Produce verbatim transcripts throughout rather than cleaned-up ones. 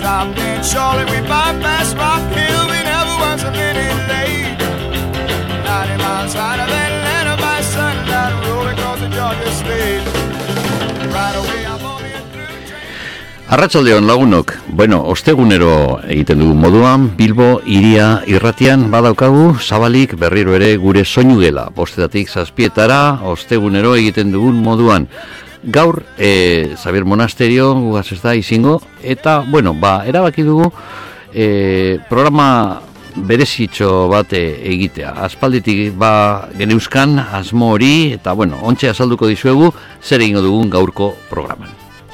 stopped in Charlotte, we bypassed Rock Hill, we never was a minute late. ninety miles out of Atlanta by sundown, rolling across the Georgia state. Right away I'm on the through train. Arratsaldeon lagunok, bueno, ostegunero egiten dugu moduan, Bilbo iria irratian badaukagu, zabalik berriro ere gure soinu gela, bostetatik zazpietara, ostegunero egiten dugun moduan. Gaur, e, Xabier Monasterio, gugaz ez da izingo, eta, bueno, ba, erabaki dugu, e, programa berezitxo bat egitea. Aspalditik ba geneuzkan asmo hori, eta, bueno, ontxe azalduko dizuegu, zer egingo dugun gaurko programan.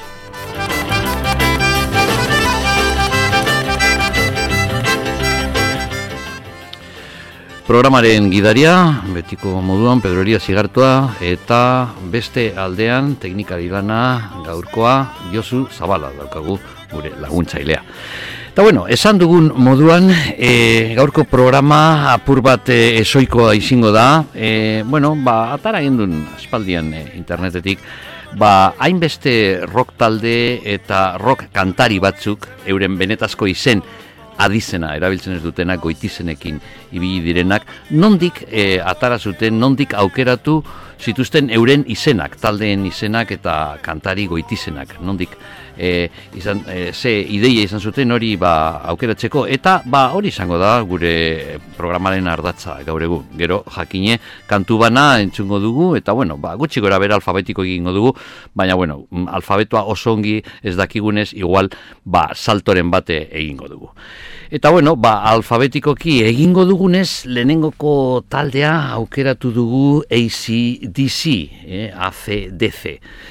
Programaren gidaria, betiko moduan, Pedro Eria Zigartua, eta beste aldean, teknikari lana gaurkoa, Josu Zabala daukagu gure laguntzailea. Eta bueno, esan dugun moduan, e, gaurko programa apur bat e, esoikoa izango da, e, bueno, ba, atara gendun aspaldian e, internetetik, ba, hainbeste rock talde eta rock kantari batzuk, euren benetazko izen, adizena, erabiltzen ez dutenak, goitizenekin ibili direnak, nondik e, atara zuten, nondik aukeratu zituzten euren izenak, taldeen izenak eta kantari goitizenak, nondik e, izan, e, ze ideia izan zuten hori ba, aukeratzeko, eta ba, hori izango da gure programaren ardatza gaur egun. Gero jakine kantu bana entzungo dugu, eta bueno, ba, gutxi gora bera alfabetiko egingo dugu, baina bueno, alfabetua oso ongi ez dakigunez, igual ba, saltoren bate egingo dugu. Eta bueno, ba, alfabetikoki egingo dugunez, lehenengoko taldea aukeratu dugu A C D C, eh, A C D C.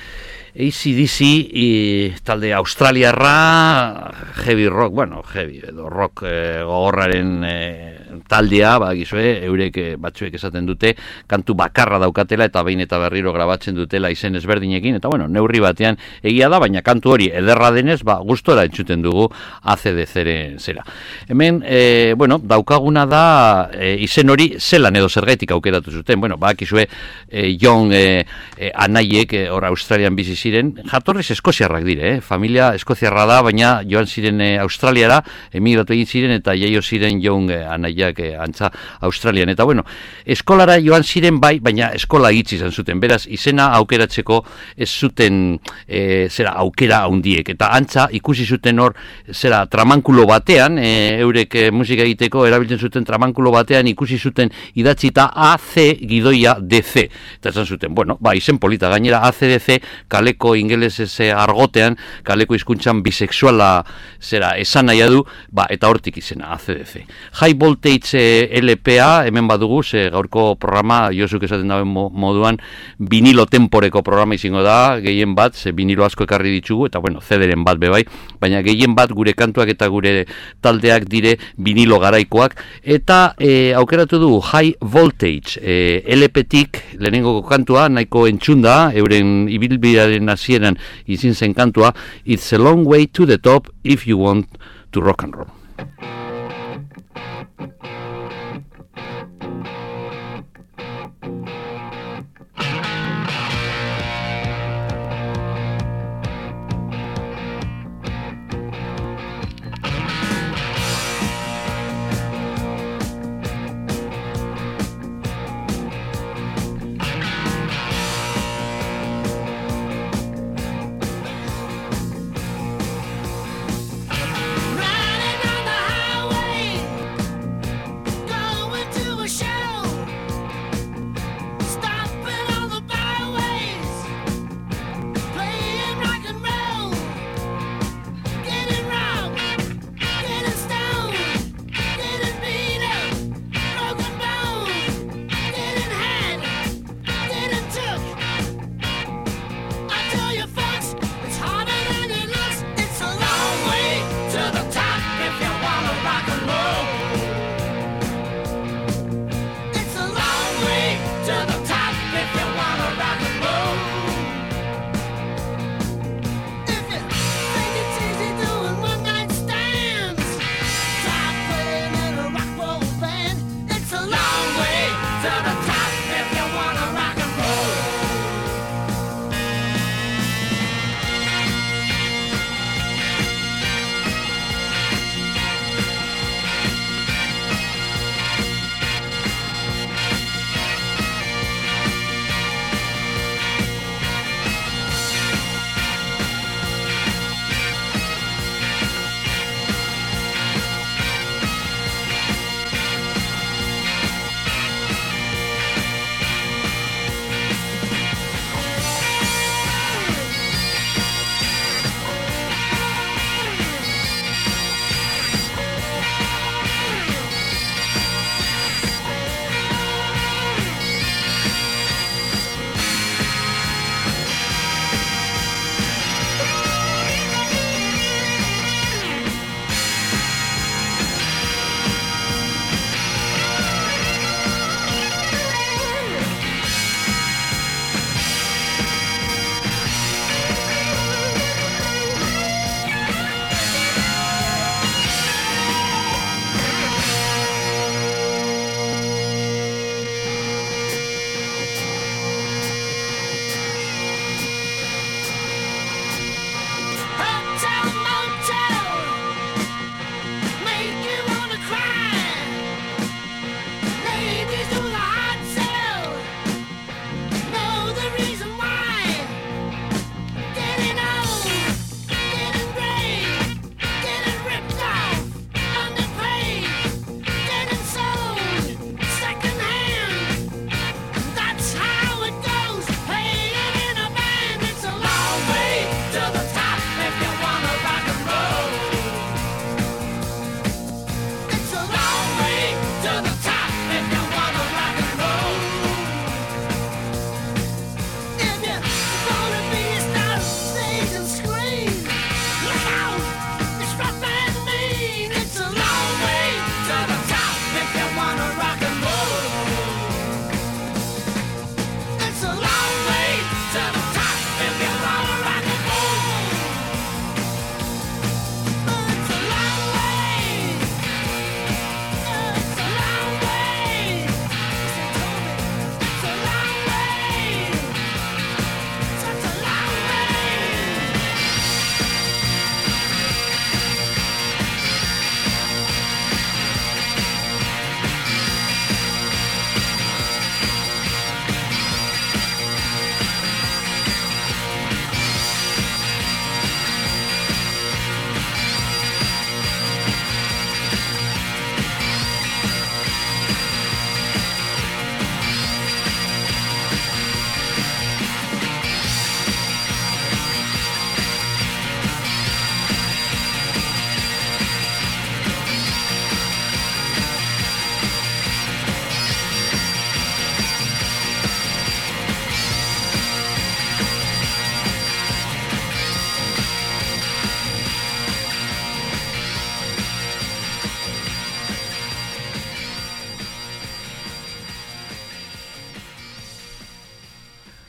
A C D C e, talde australiarra, heavy rock, bueno, heavy edo rock e, gogorraren e, taldea, badakizue, eurek e, batzuek esaten dute, kantu bakarra daukatela eta behin eta berriro grabatzen dutela izen ezberdinekin, eta bueno, neurri batean egia da, baina kantu hori ederra denez, ba, gustora entzuten dugu A C D C-ren zera. Hemen, e, bueno, daukaguna da e, izen hori zelan edo zergaitik aukeratu zuten, bueno, badakizue, e, Young e, e, anaiek, e, hor Australian bizi ziren, jatorriz eskoziarrak dire, eh? Familia eskoziarra da, baina joan ziren e, Australiara, emigratu egin ziren eta jaio ziren Young e, anaiak e, antza Australian. Eta bueno, eskolara joan ziren bai, baina eskola itxi izan zuten, beraz izena aukeratzeko ez zuten e, zera aukera handiek, eta antza ikusi zuten hor zera tramankulo batean, e, eurek e, musika egiteko erabiltzen zuten tramankulo batean ikusi zuten idatzita A C gidoia D C, eta esan zuten, bueno, ba, izen polita gainera A C D C kale ingelesez argotean, kaleko hizkuntzan bisexuala zera esan nahi du, ba, eta hortik izena, A C D C. High Voltage L P A, hemen badugu, ze gaurko programa, Josuk esaten dauen moduan, vinilo temporeko programa izango da, gehien bat, ze vinilo asko ekarri ditugu, eta bueno, cederen bat bebai, baina gehien bat gure kantuak eta gure taldeak dire vinilo garaikoak, eta e, aukeratu du High Voltage e, L P-tik, lehenengo kantua, nahiko entzunda, euren ibilbidearen hasieran izin zen kantua, It's a long way to the top if you want to rock and roll.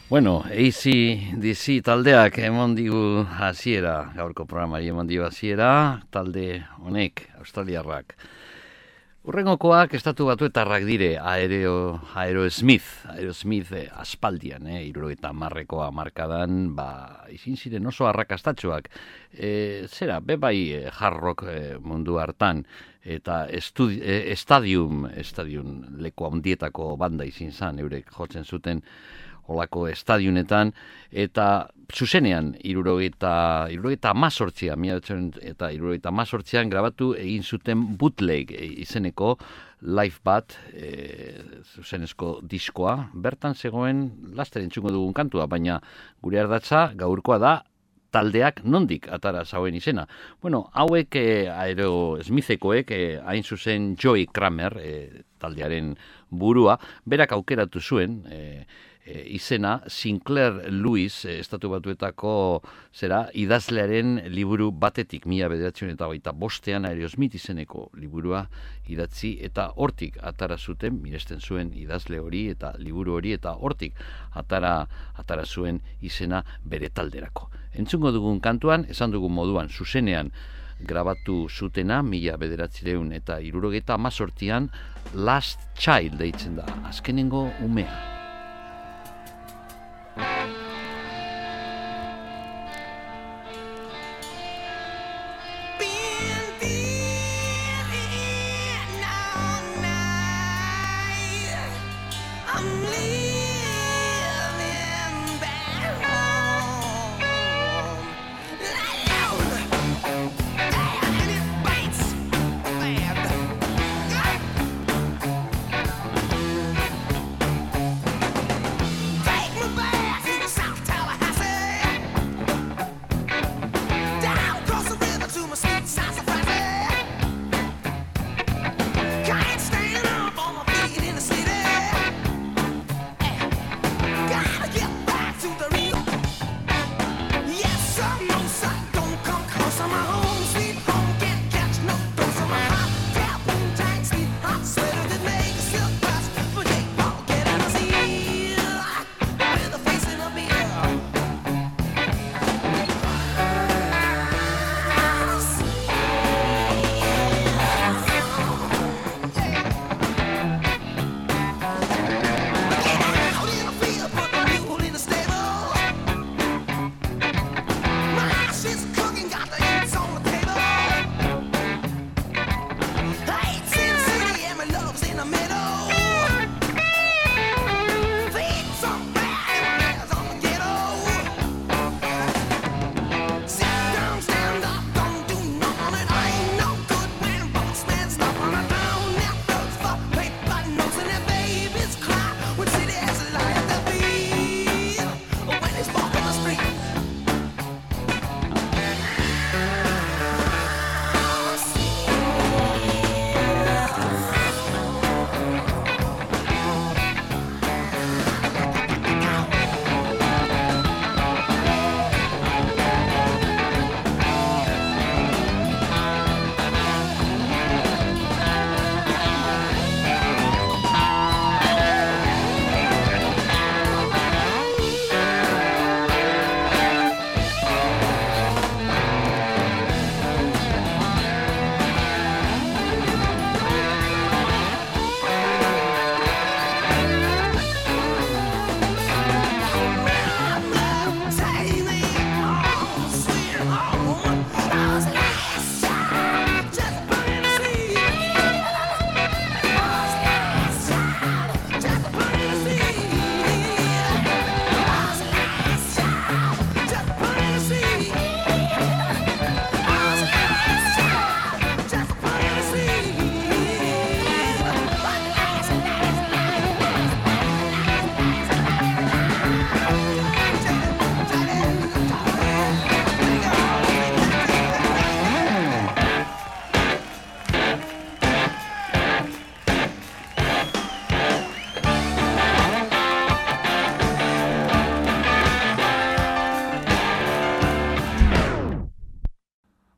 Bueno, A C D C taldeak emon digu hasiera, gaurko programari emon digu hasiera, talde honek, australiarrak. Urrengokoak estatu batuetarrak dire, Aero, Aerosmith, Aerosmith eh, aspaldian, eh, irurogeita hamarrekoa markadan, ba, izin ziren oso arrakastatxoak. E, zera, bebai eh, hard rock eh, mundu hartan, eta estudi, eh, estadium, estadium leku handietako banda izin zan, eurek jotzen zuten, olako estadiunetan, eta zuzenean, irurogeita, irurogeita amazortzian, eta irurogeita amazortzian grabatu egin zuten bootleg izeneko live bat, e, zuzenezko diskoa, bertan zegoen laster entzungo dugun kantua, baina gure ardatza gaurkoa da taldeak nondik atara zauen izena. Bueno, hauek eh, Aerosmithekoek, eh, hain zuzen Joey Kramer, eh, taldearen burua, berak aukeratu zuen, eh, E, izena Sinclair Lewis e, estatu batuetako zera idazlearen liburu batetik mila bederatziehun eta hogeita bostean Aerosmith izeneko liburua idatzi eta hortik atara zuten miresten zuen idazle hori eta liburu hori eta hortik atara atara zuen izena bere talderako. Entzungo dugun kantuan, esan dugun moduan zuzenean grabatu zutena mila bederatziehun eta hirurogeita hamazortzian Last Child deitzen da, azkenengo umea.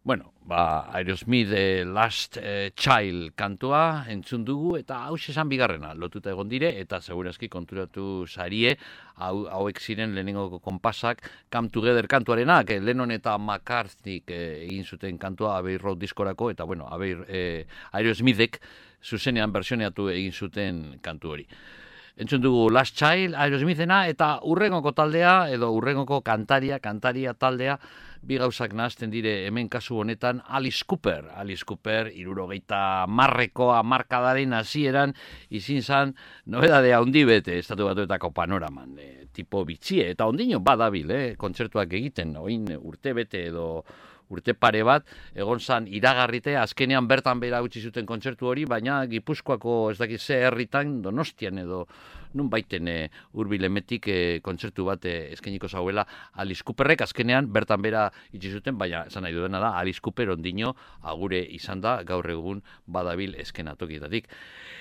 Bueno, ba, Aerosmith eh, Last eh, Child kantua entzun dugu, eta hau esan bigarrena lotuta egon dire, eta segurazki konturatu sarie, hau, hauek ziren lehenengoko konpasak, Come Together kantuarenak, eh, Lennon eta McCartney eh, egin zuten kantua Abbey Road diskorako, eta bueno, Abbey, eh, Aerosmithek zuzenean versioneatu egin zuten kantu hori. Entzun dugu Last Child, Aerosmithena, eta urrengoko taldea, edo urrengoko kantaria, kantaria taldea, bi gauzak nahazten dire hemen kasu honetan Alice Cooper. Alice Cooper, irurogeita marreko amarkadaren hasieran izin zan nobedadea handi bete estatu batuetako panoraman. E, tipo bitxie, eta ondino badabil, eh, kontzertuak egiten, oin urte bete edo urte pare bat, egon zan iragarrite, azkenean bertan bera utzi zuten kontzertu hori, baina Gipuzkoako ez dakit ze herritan, Donostian edo nun baiten e, hurbilemetik e, kontzertu bat e, eskainiko zauela Alice Cooperrek, azkenean bertan bera itzi zuten, baina esan nahi dudana da, Alice Cooper ondino agure izan da, gaur egun badabil eskenatokietatik.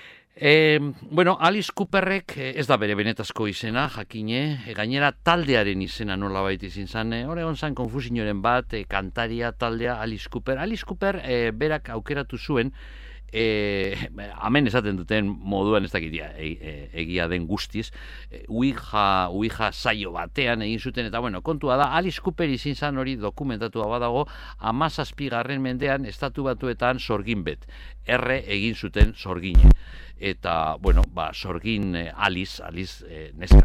E, bueno, Alice Cooperrek ez da bere benetazko izena, jakine, e, gainera taldearen izena nola baita izin zan, e, hor egon zan konfusinoren bat, e, kantaria taldea Alice Cooper. Alice Cooper e, berak aukeratu zuen, e, hemen esaten duten moduan ez dakitia e, e, egia den guztiz, e, uija, uija saio batean egin zuten, eta bueno, kontua da, Alice Cooper izin zan hori dokumentatua badago, hamazazpigarren mendean estatu batuetan sorgin bet, erre egin zuten sorgine. Eta, bueno, ba, sorgin eh, Alice, Alice eh, neska,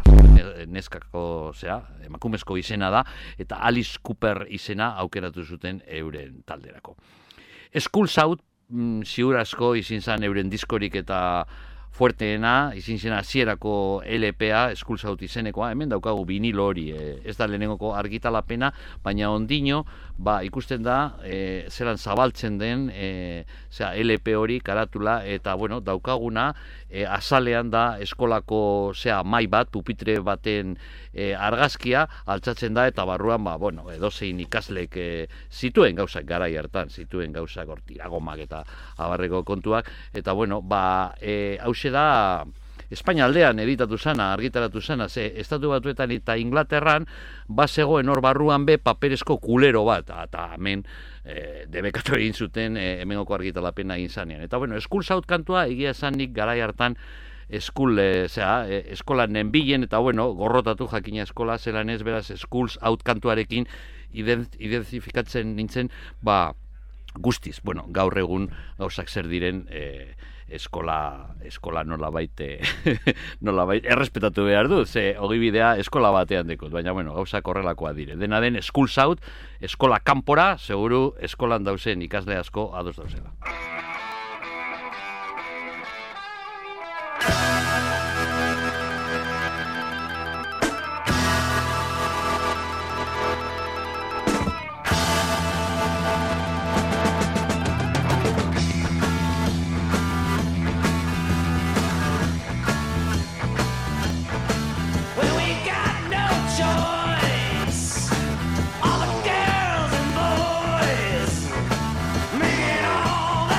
neskako, zera, emakumezko izena da, eta Alice Cooper izena aukeratu zuten euren talderako. Schools Out, mm, ziurazko izin zan euren diskorik eta fuerteena, izin zena hasierako L P A, Schools Out izenekoa, hemen daukagu vinilo hori, eh, ez da lehenengoko argitalapena, baina ondino, ba, ikusten da, e, zelan zabaltzen den, e, zera, L P hori, karatula, eta, bueno, daukaguna, e, azalean da eskolako, zera, mai bat, pupitre baten e, argazkia, altzatzen da, eta barruan, ba, bueno, edozein ikaslek e, zituen gauzak garai hartan, zituen gauzak hortiragomak eta abarreko kontuak, eta, bueno, ba, e, hause da, Espainia aldean editatu zana, argitaratu zana, ze estatu batuetan eta Inglaterran bazegoen hor barruan be paperezko kulero bat, eta hemen e, debekatu egin zuten e, hemengoko argitalapena egin zanean. Eta bueno, Schools Out kantua egia esanik garai hartan eskul, e, zera, e, eskolan nenbilen, eta bueno, gorrotatu jakina eskola zelan ez, beraz Schools Out kantuarekin ident, identifikatzen nintzen, ba, guztiz, bueno, gaur egun gauzak zer diren e, eskola, eskola nolabait, nolabait, errespetatu behar du, ze ogibidea eskola batean dekot, baina, bueno, gauzak horrelakoa dire. Dena den, Schools Out, eskola kanpora, seguru eskolan dauzen ikasle asko ados dauzela. All the girls and boys making all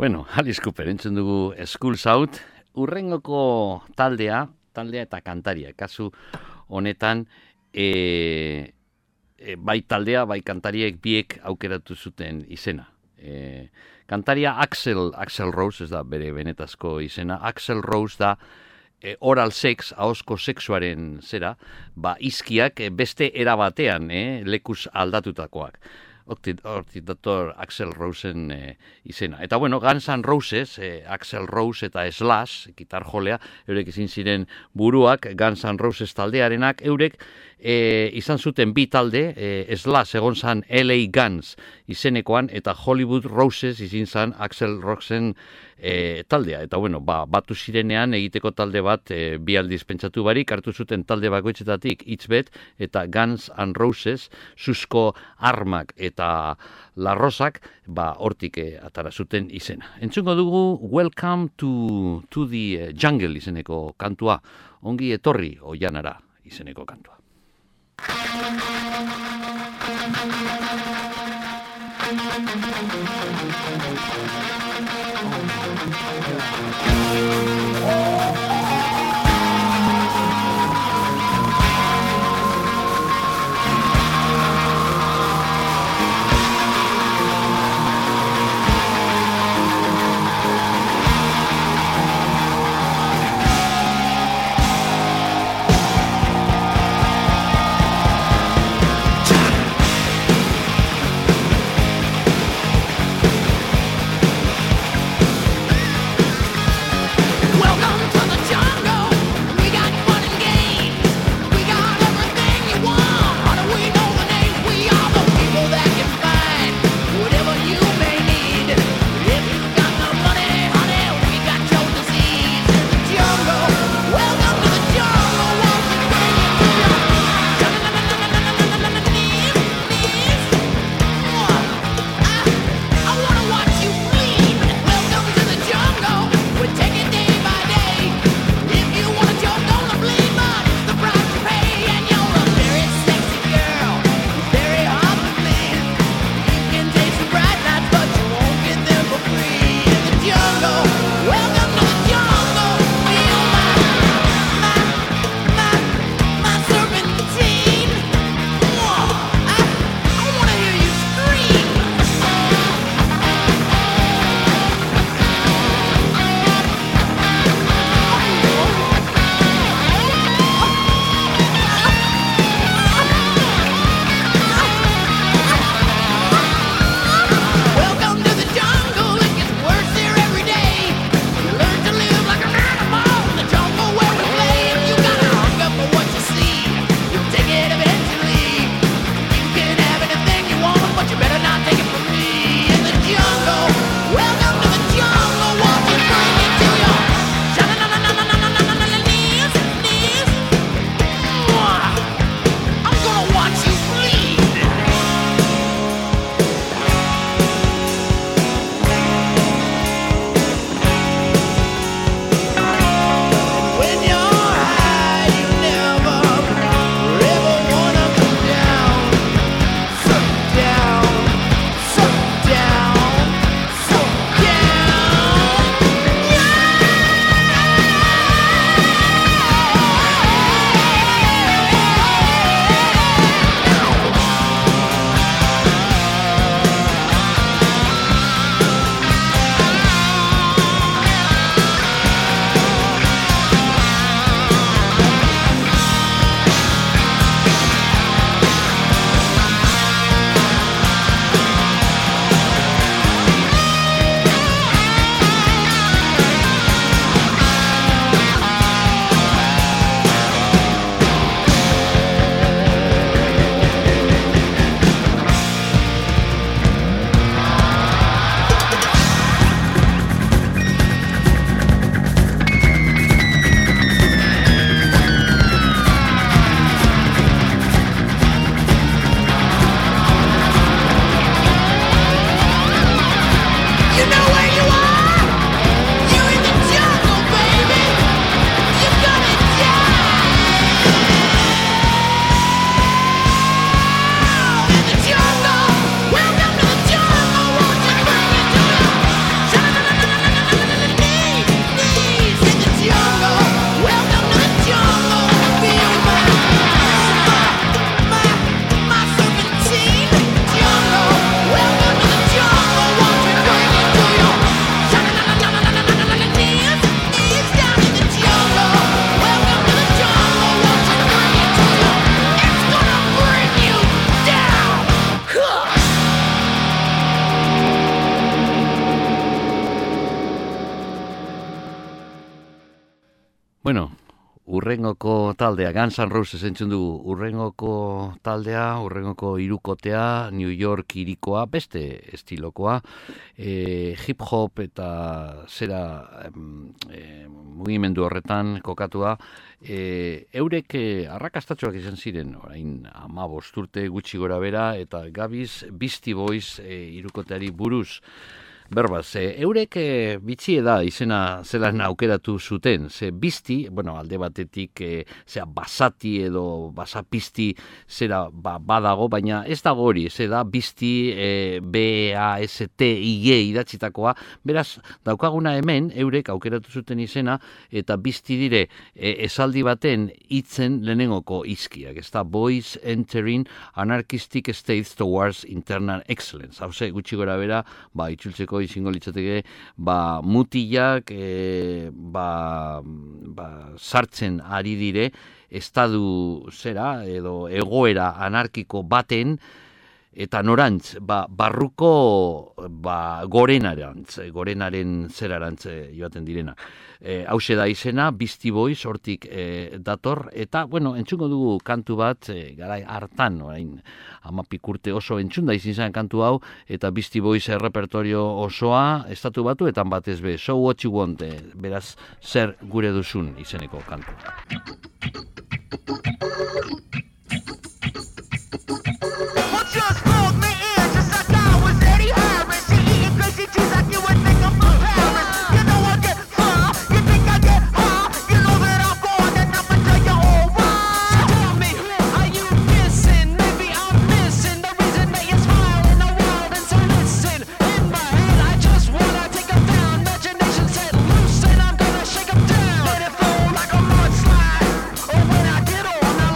Bueno, Alice Cooper, entzun dugu Schools Out, urrengoko taldea, taldea eta kantaria, kasu honetan, e, e, bai taldea, bai kantariek biek aukeratu zuten izena. E, kantaria Axl, Axl Rose, ez da bere benetazko izena, Axl Rose da e, oral sex, ahozko sexuaren zera, ba izkiak beste erabatean, eh, lekuz aldatutakoak. Hortik dator Axl Roseen e, izena. Eta bueno, Guns N' Roses, e, Axl Rose eta Slash, gitar jolea, eurek izin ziren buruak, Guns N' Roses taldearenak, eurek e, izan zuten bi talde, e, Slash egon zan L A Guns izenekoan, eta Hollywood Roses izin zan Axl Roseen e, taldea. Eta bueno, ba, batu zirenean egiteko talde bat e, bi aldiz pentsatu barik, hartu zuten talde bakoitzetatik hitz bet, eta Guns N' Roses, susko armak eta larrosak, ba, hortik e, atara zuten izena. Entzungo dugu Welcome to, to the Jungle izeneko kantua, ongi etorri oianara izeneko kantua. Welcome to the Bueno, urrengoko taldea, Guns N' Roses entzun dugu, urrengoko taldea, urrengoko hirukotea, New York irikoa, beste estilokoa, e, hip-hop eta zera e, mugimendu horretan kokatua, e, eurek e, arrakastatxoak izan ziren, orain hamabost urte gutxi gora bera, eta gabiz Beastie Boys e, hirukoteari buruz, berbaz, e, eurek e, bitxie da izena zelan aukeratu zuten, ze bizti, bueno, alde batetik e, zera basati edo basapisti zera ba, badago, baina ez dago hori, ze da bizti e, B A S T I G idatzitakoa, beraz, daukaguna hemen, eurek aukeratu zuten izena, eta bizti dire e, esaldi baten hitzen lehenengoko izkiak, ez da, Boys Entering Anarchistic States Towards Internal Excellence, hau ze, gutxi gora bera, ba, itxultzeko izango litzateke, ba, mutilak e, ba, ba, sartzen ari dire estadu zera edo egoera anarkiko baten eta norantz, ba, barruko ba, gorenarantz, gorenaren zerarantz joaten direna. E, hauxe da izena, Beastie Boys hortik e, dator, eta, bueno, entzungo dugu kantu bat, e, garai hartan, orain, amapik urte oso entzun da izin zen kantu hau, eta Beastie Boys repertorio osoa, estatu batuetan batez be, So What You Want, e, beraz, zer gure duzun izeneko kantu. Let it flow like a mudslide. Oh, when I get on, I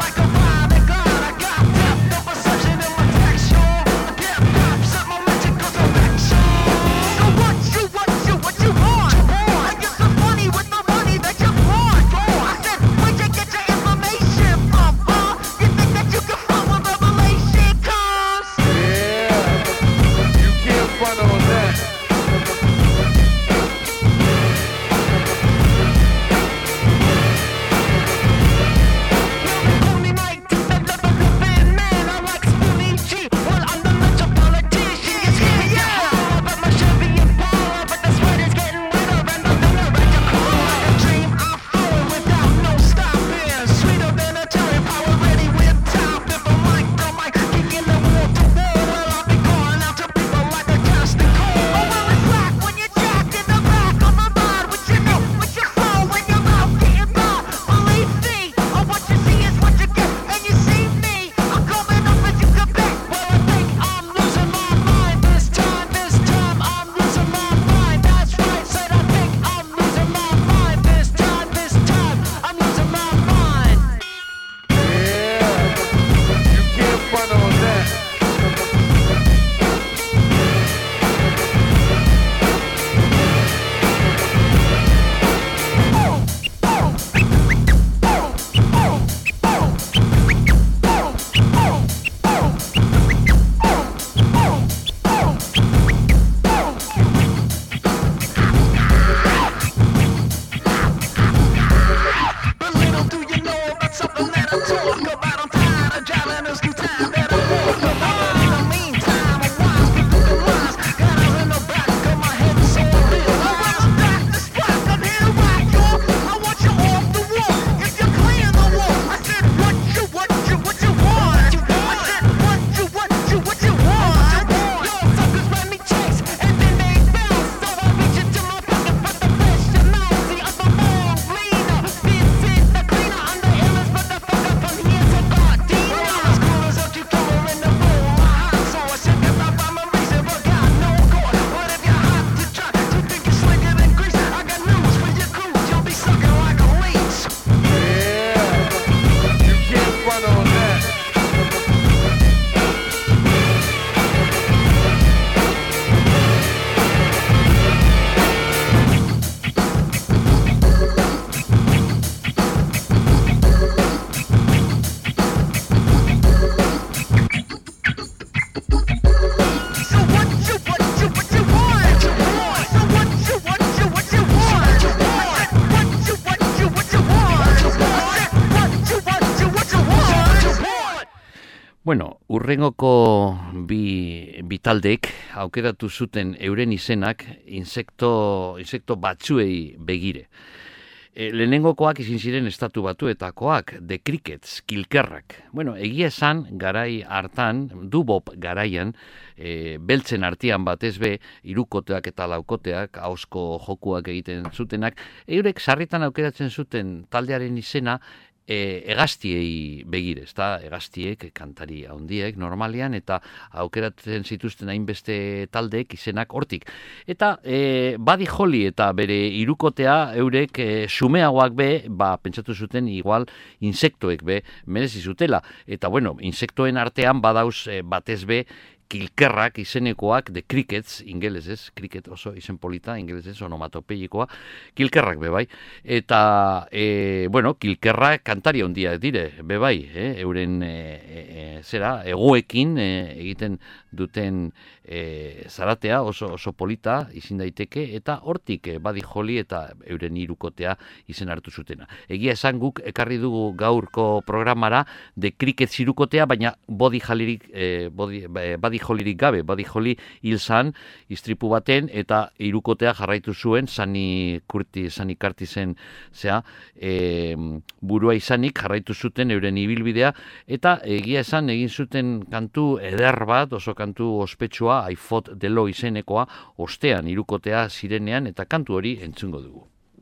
Bueno, urrengoko bi, bi taldeek aukeratu zuten euren izenak insekto, insekto batzuei begire. E, lehenengokoak izin ziren estatu batuetakoak, The Crickets, kilkerrak. Bueno, egia esan, garai hartan, dubop garaian, e, beltzen artean batez be, hirukoteak eta laukoteak, ahozko jokuak egiten zutenak, eurek sarritan aukeratzen zuten taldearen izena, E, egaztiei begire, ezta? Egaztiek, kantari handiek normalian, eta aukeratzen zituzten hainbeste taldeek izenak hortik. Eta e, Buddy Holly eta bere hirukotea eurek e, sumeagoak be, ba, pentsatu zuten igual insektoek be, merezi zutela. Eta bueno, insektoen artean badauz e, batez be, kilkerrak izenekoak, The Crickets, ingelesez, cricket oso izen polita, ingelesez, onomatopeikoa, kilkerrak bebai. Eta, e, bueno, kilkerrak kantari handiak dire, bebai, eh? euren, e, e, zera, egoekin e, egiten duten e, zaratea oso, oso polita izin daiteke, eta hortik e, Buddy Holly eta euren hirukotea izen hartu zutena. Egia esan guk ekarri dugu gaurko programara The Crickets hirukotea, baina Buddy Hollyrik, e, Buddy, Buddy Hollyrik gabe, Buddy Holly hil zan istripu baten, eta hirukotea jarraitu zuen Sani Kurti, Sani Kartisen zea, e, burua izanik jarraitu zuten euren ibilbidea, eta egia esan egin zuten kantu eder bat, oso kantu ospetsua, I Fought the Law izenekoa, ostean hirukotea zirenean, eta kantu hori entzungo dugu.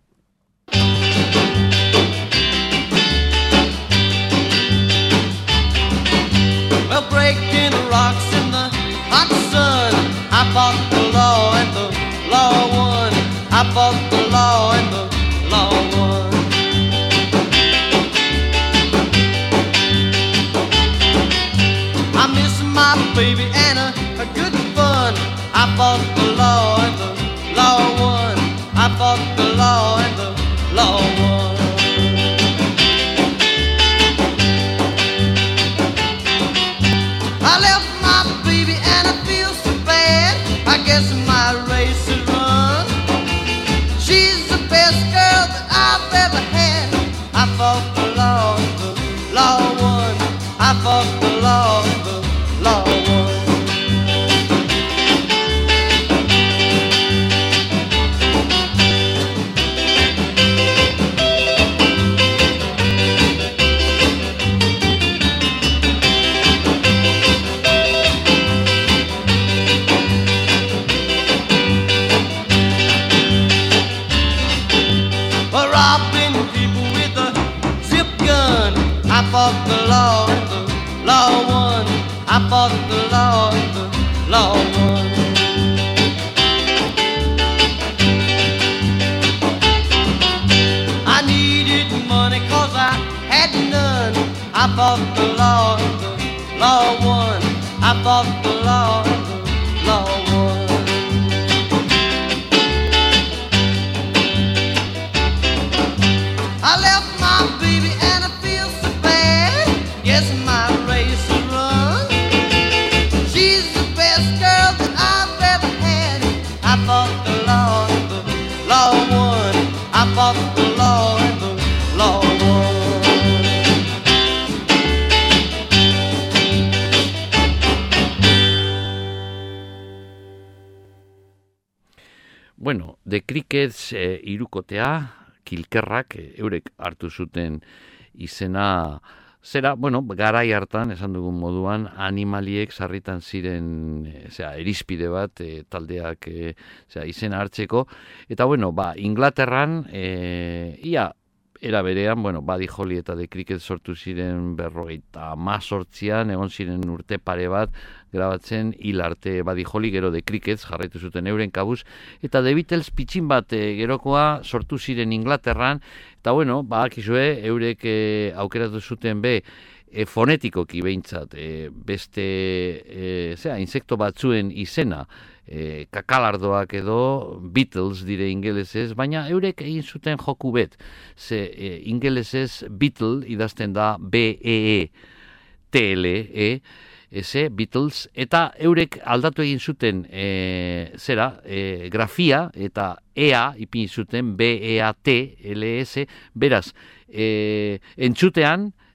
Well, breaking the rocks in the hot sun, I fought the law and the law won. I fought the law and the law won. I miss my baby and a, a good fun. I fought the law and the law won. I fought the law and the law won. I left my baby and I feel so bad. I guess my race is run. She's the best girl that I've ever had. I fought the law and the law won. I fought the law and the law won. I fought the law and the law won. I fought the law and the law won. I needed money cause I had none. I fought the law and the law won. I fought the law and the law won. I left my baby and I feel so bad. Yes, my race is run. She's the best girl that I've ever had. I fought the law and the law won. I fought the law and the law won. Bueno, The Crickets eh, hirukotea, kilkerrak, eh, eurek hartu zuten izena, zera, bueno, garai hartan, esan dugun moduan, animaliek sarritan ziren, e, zera, erizpide bat, e, taldeak, e, zera, izena hartzeko, eta, bueno, ba, Inglaterran, e, ia, era berean, bueno, Buddy Holly eta The Crickets sortu ziren berrogeita hamazortzian, egon ziren urte pare bat, grabatzen hil arte Buddy Holly, gero The Crickets jarraitu zuten euren kabuz, eta The Beatles pitxin bat e, gerokoa sortu ziren Inglaterran, eta bueno, bakizue, eurek e, aukeratu zuten be, e, fonetikoki behintzat, e, beste, e, zera, insekto batzuen izena, e, kakalardoak edo Beatles dire ingelesez, baina eurek egin zuten joku bet, ze e, ingelesez Beatle idazten da B E E T L E, eze, Beatles, eta eurek aldatu egin zuten e, zera, e, grafia eta ea ipin zuten B E A T L S, beraz, e, entzutean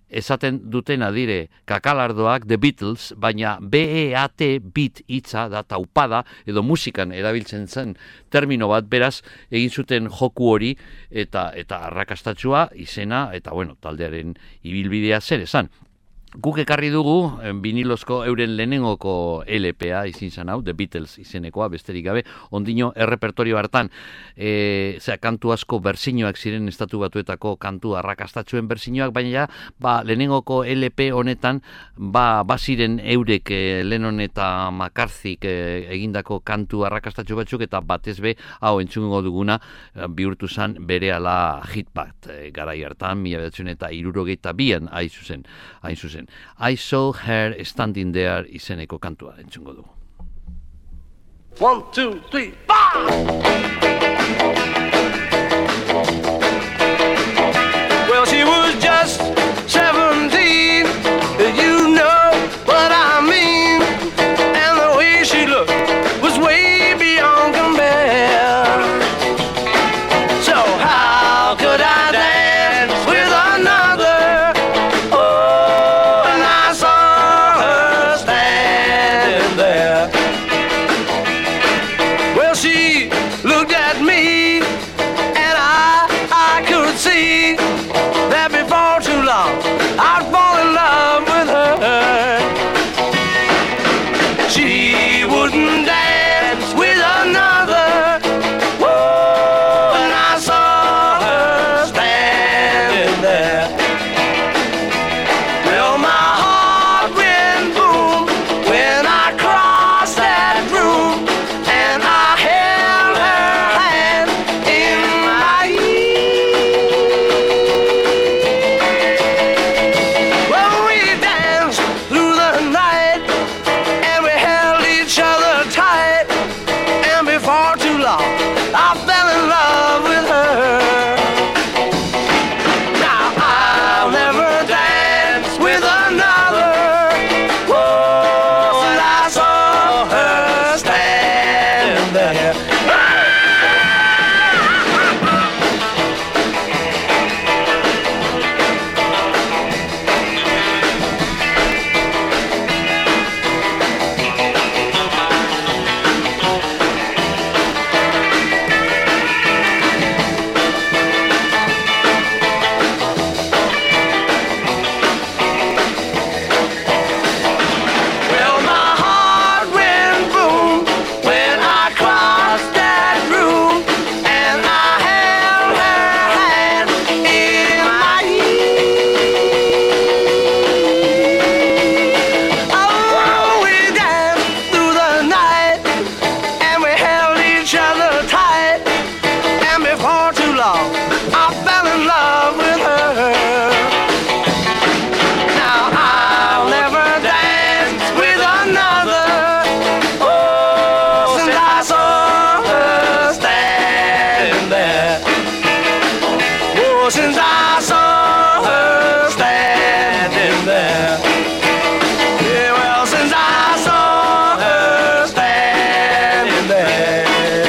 esaten dutena dire kakalardoak The Beatles, baina B E A T beat hitza da taupada edo musikan erabiltzen zen termino bat, beraz egin zuten joku hori eta eta arrakastatsua izena eta bueno, taldearen ibilbidea zer esan. Guk ekarri dugu vinilozko euren lehenengoko L P A izin zan hau, The Beatles izenekoa, besterik gabe, ondino errepertorio hartan, e, zera, kantu asko berzinoak ziren estatu batuetako kantu arrakastatxuen berzinoak, baina ja, ba, lehenengoko L P honetan, ba, baziren eurek e, Lennon eta McCarthyk e, egindako kantu arrakastatxu batzuk, eta batez be, hau entzungo duguna, bihurtu zan berehala hit bat, e, garai hartan, mila bederatziehun eta hirurogeita bian hain zuzen, hain zuzen. I saw her standing there izeneko kantua entzungo dugu. One, two, three, four! Well, she was just seventeen, you know what I mean, and the way she looked was way beyond compare. So how could I dance with another? I'd fall in love with her. She wouldn't dance with another. Whoa, and I saw her standing there. Well, my heart went boom when I crossed that room, and I held her hand in my ear. I fell in love with her. Now I'll never dance with another. Whoa, and I saw her standing there. Since I saw her standing there. Yeah, well, since I saw her standing there.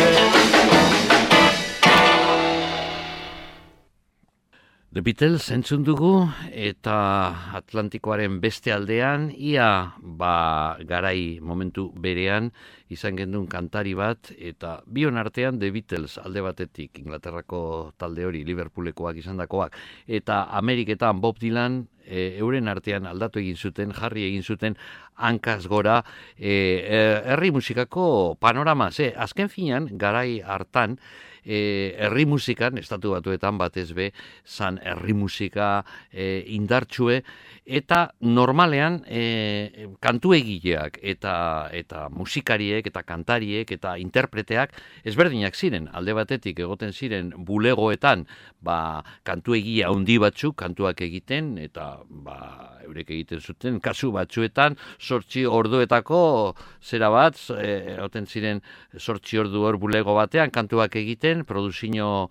The Beatles entzun dugu, eta Atlantikoaren beste aldean, ia ba, garai momentu berean, izan gendun kantari bat, eta bion artean The Beatles alde batetik, Inglaterrako talde hori, Liverpoolekoak izandakoak, eta Ameriketan Bob Dylan, e, euren artean aldatu egin zuten, jarri egin zuten, hankaz gora, e, herri musikako panorama, ze, azken finean, garai hartan, E, herri musikan, estatu batuetan batez be, zan herri musika e, indartsue, eta normalean e, kantu egileak eta, eta musikariek eta kantariek eta interpreteak ezberdinak ziren, alde batetik egoten ziren bulegoetan ba, kantu egia handi batzuk kantuak egiten, eta ba, eurek egiten zuten, kasu batzuetan sortzi orduetako zera bat, egoten ziren sortzi ordu hor bulego batean kantuak egiten, ziren, produzio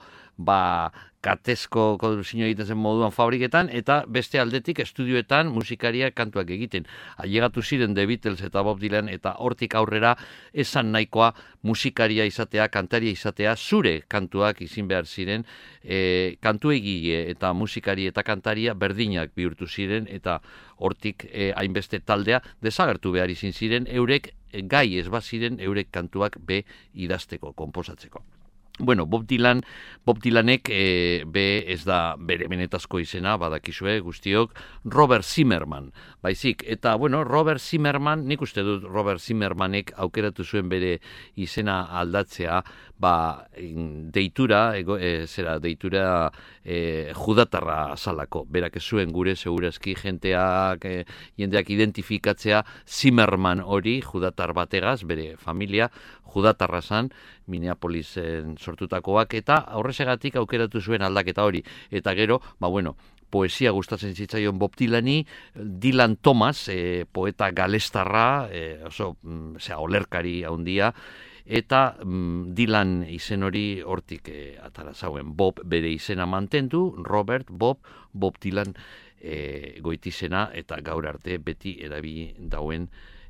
ba katezko produzio egiten zen moduan fabriketan, eta beste aldetik estudioetan musikariak kantuak egiten. Ailegatu ziren The Beatles eta Bob Dylan, eta hortik aurrera esan nahikoa musikaria izatea, kantaria izatea, zure kantuak izin behar ziren, e, kantu egile eta musikari eta kantaria berdinak bihurtu ziren, eta hortik e, hainbeste taldea desagertu behar izin ziren, eurek gai ez baziren, eurek kantuak be idazteko, konposatzeko. Bueno, Bob Dylan, Bob Dylanek e, be ez da bere benetazko izena, badakizue guztiok, Robert Zimmerman, baizik. Eta, bueno, Robert Zimmerman, nik uste dut Robert Zimmermanek aukeratu zuen bere izena aldatzea, ba, deitura, ego, e, zera, deitura e, judatarra salako. Berak ez zuen gure, segurazki, jenteak, e, jendeak identifikatzea Zimmerman hori, judatar bategaz, bere familia, judatarra zan, Minneapolisen sortutakoak, eta horrezegatik aukeratu zuen aldaketa hori. Eta gero, ba bueno, poesia gustatzen zitzaion Bob Dylani, Dylan Thomas, e, poeta galestarra, e, oso, mm, zera, olerkari handia, eta mm, Dylan izen hori hortik e, atara zauen. Bob bere izena mantendu, Robert, Bob, Bob Dylan e, goitizena, eta gaur arte beti erabili dauen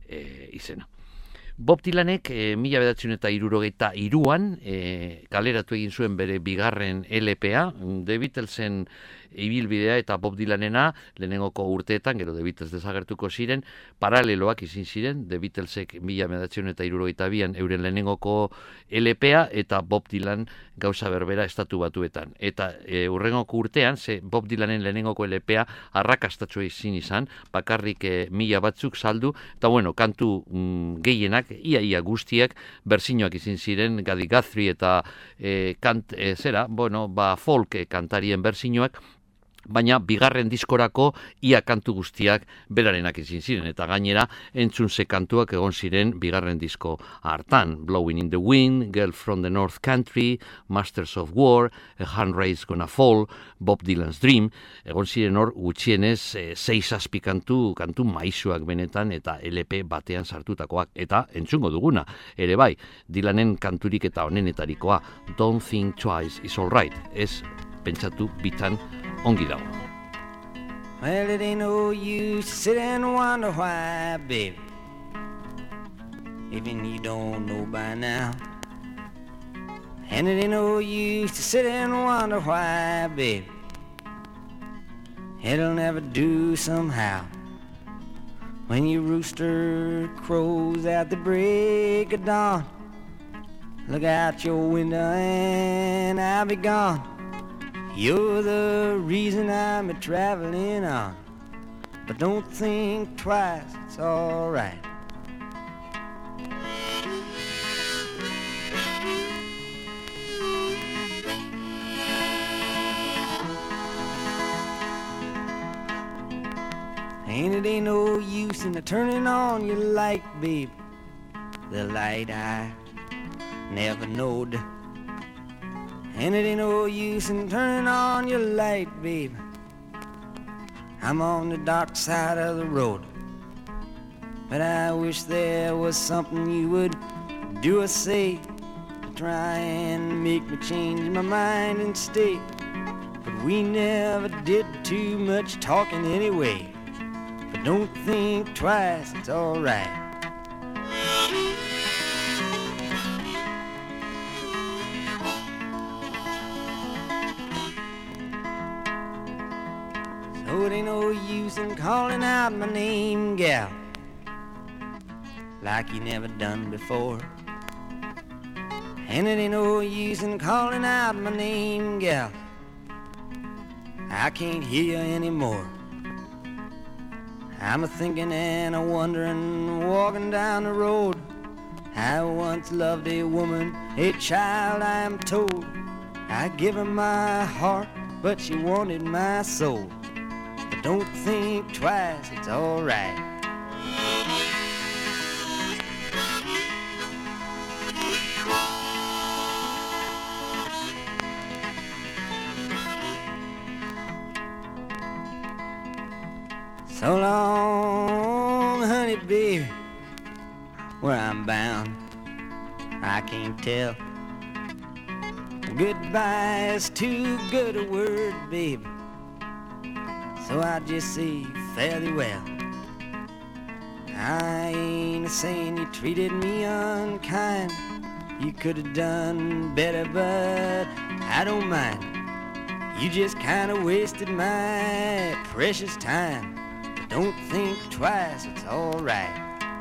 e, izena. Bob Dylanek e, mila bederatziehun eta hirurogeita hiruan e, kaleratu egin zuen bere bigarren L P-a, The Beatlesen ibilbidea eta Bob Dylanena lehenengoko urteetan, gero The Beatles desagertuko ziren, paraleloak izin ziren, The Beatlesek mila bederatziehun eta hirurogeita bian euren lehenengoko L P-a eta Bob Dylan gauza berbera estatu batuetan. Eta e, urrengoko urtean, ze Bob Dylanen lehenengoko L P-a arrakastatxo izin izan, bakarrik e, mila batzuk saldu, eta bueno, kantu mm, gehienak, ia ia guztiak, berzinoak izin ziren, Gaddy Guthrie eta e, kant, e, zera, bueno, ba folk e, kantarien berzinoak, baina bigarren diskorako ia kantu guztiak berarenak izin ziren, eta gainera entzun ze kantuak egon ziren bigarren disko hartan, Blowing in the Wind, Girl from the North Country, Masters of War, A Hand Raised Gonna Fall, Bob Dylan's Dream, egon ziren hor gutxienez e, sei zazpi kantu, kantu maisuak benetan, eta L P batean sartutakoak, eta entzungo duguna, ere bai, Dylanen kanturik eta honenetarikoa, Don't Think Twice Is Alright, ez pentsatu bitan ongi dago. Well, it ain't no use to sit and wonder why, baby, even you don't know by now. And it ain't no use to sit and wonder why, baby, it'll never do somehow. When your rooster crows at the break of dawn, look out your window and I'll be gone. You're the reason I'm a-traveling on, but don't think twice, it's all right. And it ain't no use in turning on your light, babe, the light I never knowed. And it ain't no use in turning on your light, babe, I'm on the dark side of the road. But I wish there was something you would do or say to try and make me change my mind and stay. But we never did too much talking anyway. But don't think twice, it's all right. So it ain't no use in calling out my name, gal, like you never done before. And it ain't no use in calling out my name, gal, I can't hear you anymore. I'm a-thinking and a-wondering, walking down the road, I once loved a woman, a child I am told. I give her my heart, but she wanted my soul. But don't think twice, it's all right. So long, honey, baby, where I'm bound, I can't tell. goodbye is too good a word, babe. So I just say fare thee well. I ain't saying you treated me unkind. You could have done better, but I don't mind. You just kind of wasted my precious time. But don't think twice, it's all right.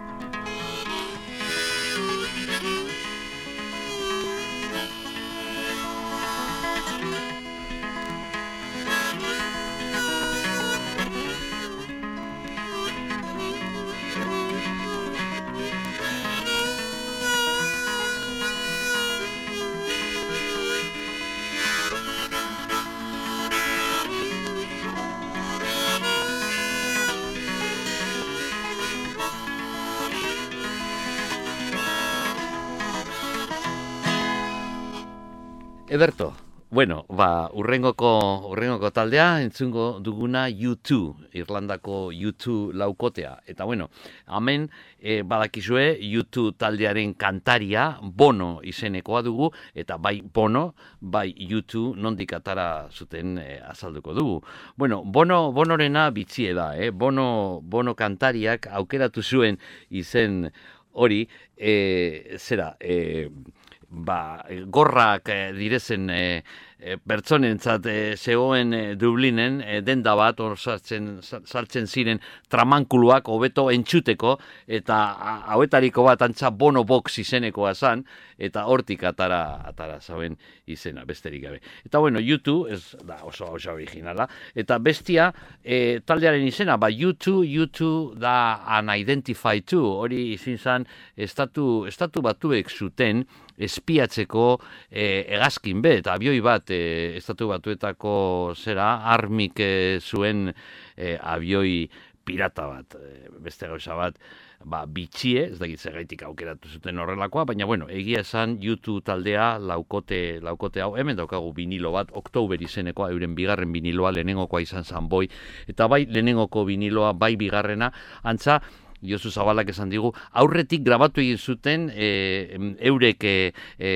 Ederto, bueno, ba, urrengoko, urrengoko taldea, entzungo duguna U two, Irlandako U two laukotea. Eta bueno, hemen e, badakizue U two taldearen kantaria Bono izenekoa dugu, eta bai Bono, bai U two nondik atara zuten e, azalduko dugu. Bueno, Bono, Bonorena bitzie da, eh? Bono, Bono kantariak aukeratu zuen izen hori, e, zera, e, ba, gorrak eh, direzen eh, eh, pertsonentzat eh, zegoen eh, Dublinen eh, denda bat hor sartzen, sartzen ziren tramankuluak hobeto entxuteko, eta hauetariko bat antza Bono Box izenekoa zan, eta hortik atara, atara zauen izena, besterik gabe. Eta bueno, U two, ez da oso oso originala, eta bestia eh, taldearen izena, ba U two, U two da Unidentified two, hori izin zan estatu, estatu batuek zuten espiatzeko eh, egazkin be, eta abioi bat eh, estatu batuetako zera armik eh, zuen eh, abioi pirata bat, eh, beste gauza bat, ba, bitxie, ez dakit zergaitik aukeratu zuten horrelakoa, baina bueno, egia esan U two taldea laukote, laukote hau, hemen daukagu vinilo bat, Oktober izenekoa, euren bigarren viniloa, lehenengokoa izan zan boi, eta bai lehenengoko viniloa, bai bigarrena, antza, Josu Zabalak esan digu, aurretik grabatu egin zuten e, eurek e, e,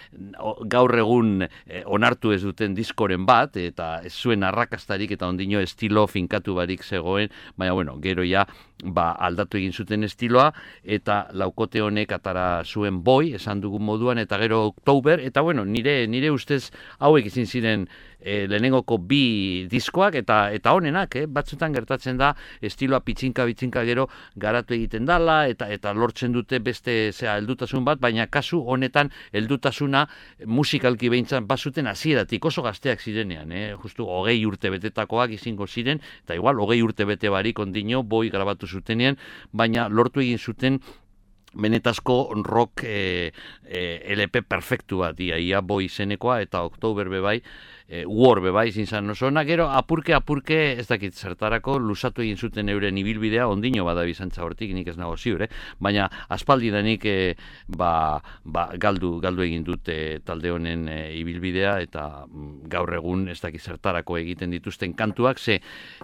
gaur egun e, onartu ez duten diskoren bat, eta ez zuen arrakastarik eta ondino estilo finkatu barik zegoen, baina bueno, gero ja ba, aldatu egin zuten estiloa, eta laukote honek atara zuen boi, esan dugun moduan, eta gero Oktober, eta bueno, nire, nire ustez hauek izin ziren E, lehenengoko bi diskoak eta eta honenak, eh? Batzutan gertatzen da estiloa pitzinka bitzinka gero garatu egiten dala eta eta lortzen dute beste zea heldutasun bat, baina kasu honetan heldutasuna musikalki behintzat bazuten hasieratik oso gazteak zirenean, eh? Justu hogei urte betetakoak izango ziren, eta igual hogei urte bete barik ondino boi grabatu zutenean, baina lortu egin zuten benetazko rock e, e, L P perfektu bat, ia, ia boi izenekoa, eta Oktober bebai, e, War bebai zintzen osona, gero apurke apurke ez dakit zertarako lusatu egin zuten euren ibilbidea, ondino bada bizantza hortik, nik ez nago ziur, eh? Baina aspaldi danik e, ba, ba, galdu, galdu egin dute talde honen e, ibilbidea, eta mm, gaur egun ez dakit zertarako egiten dituzten kantuak, ze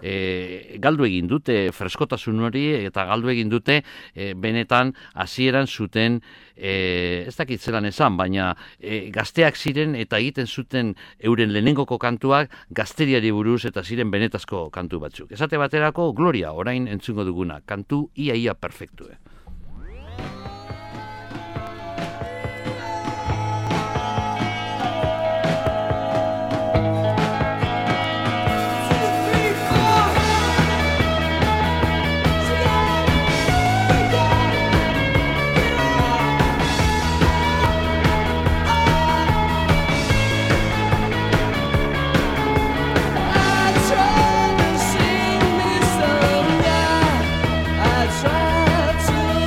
e, galdu egin dute freskotasun hori, eta galdu egin dute e, benetan hasieran zuten, e, ez dakit zelan esan, baina e, gazteak ziren eta egiten zuten euren lehenengoko kantuak gazteriari buruz eta ziren benetazko kantu batzuk. Esate baterako Gloria, orain entzungo duguna, kantu ia ia perfektu. Eh? Try to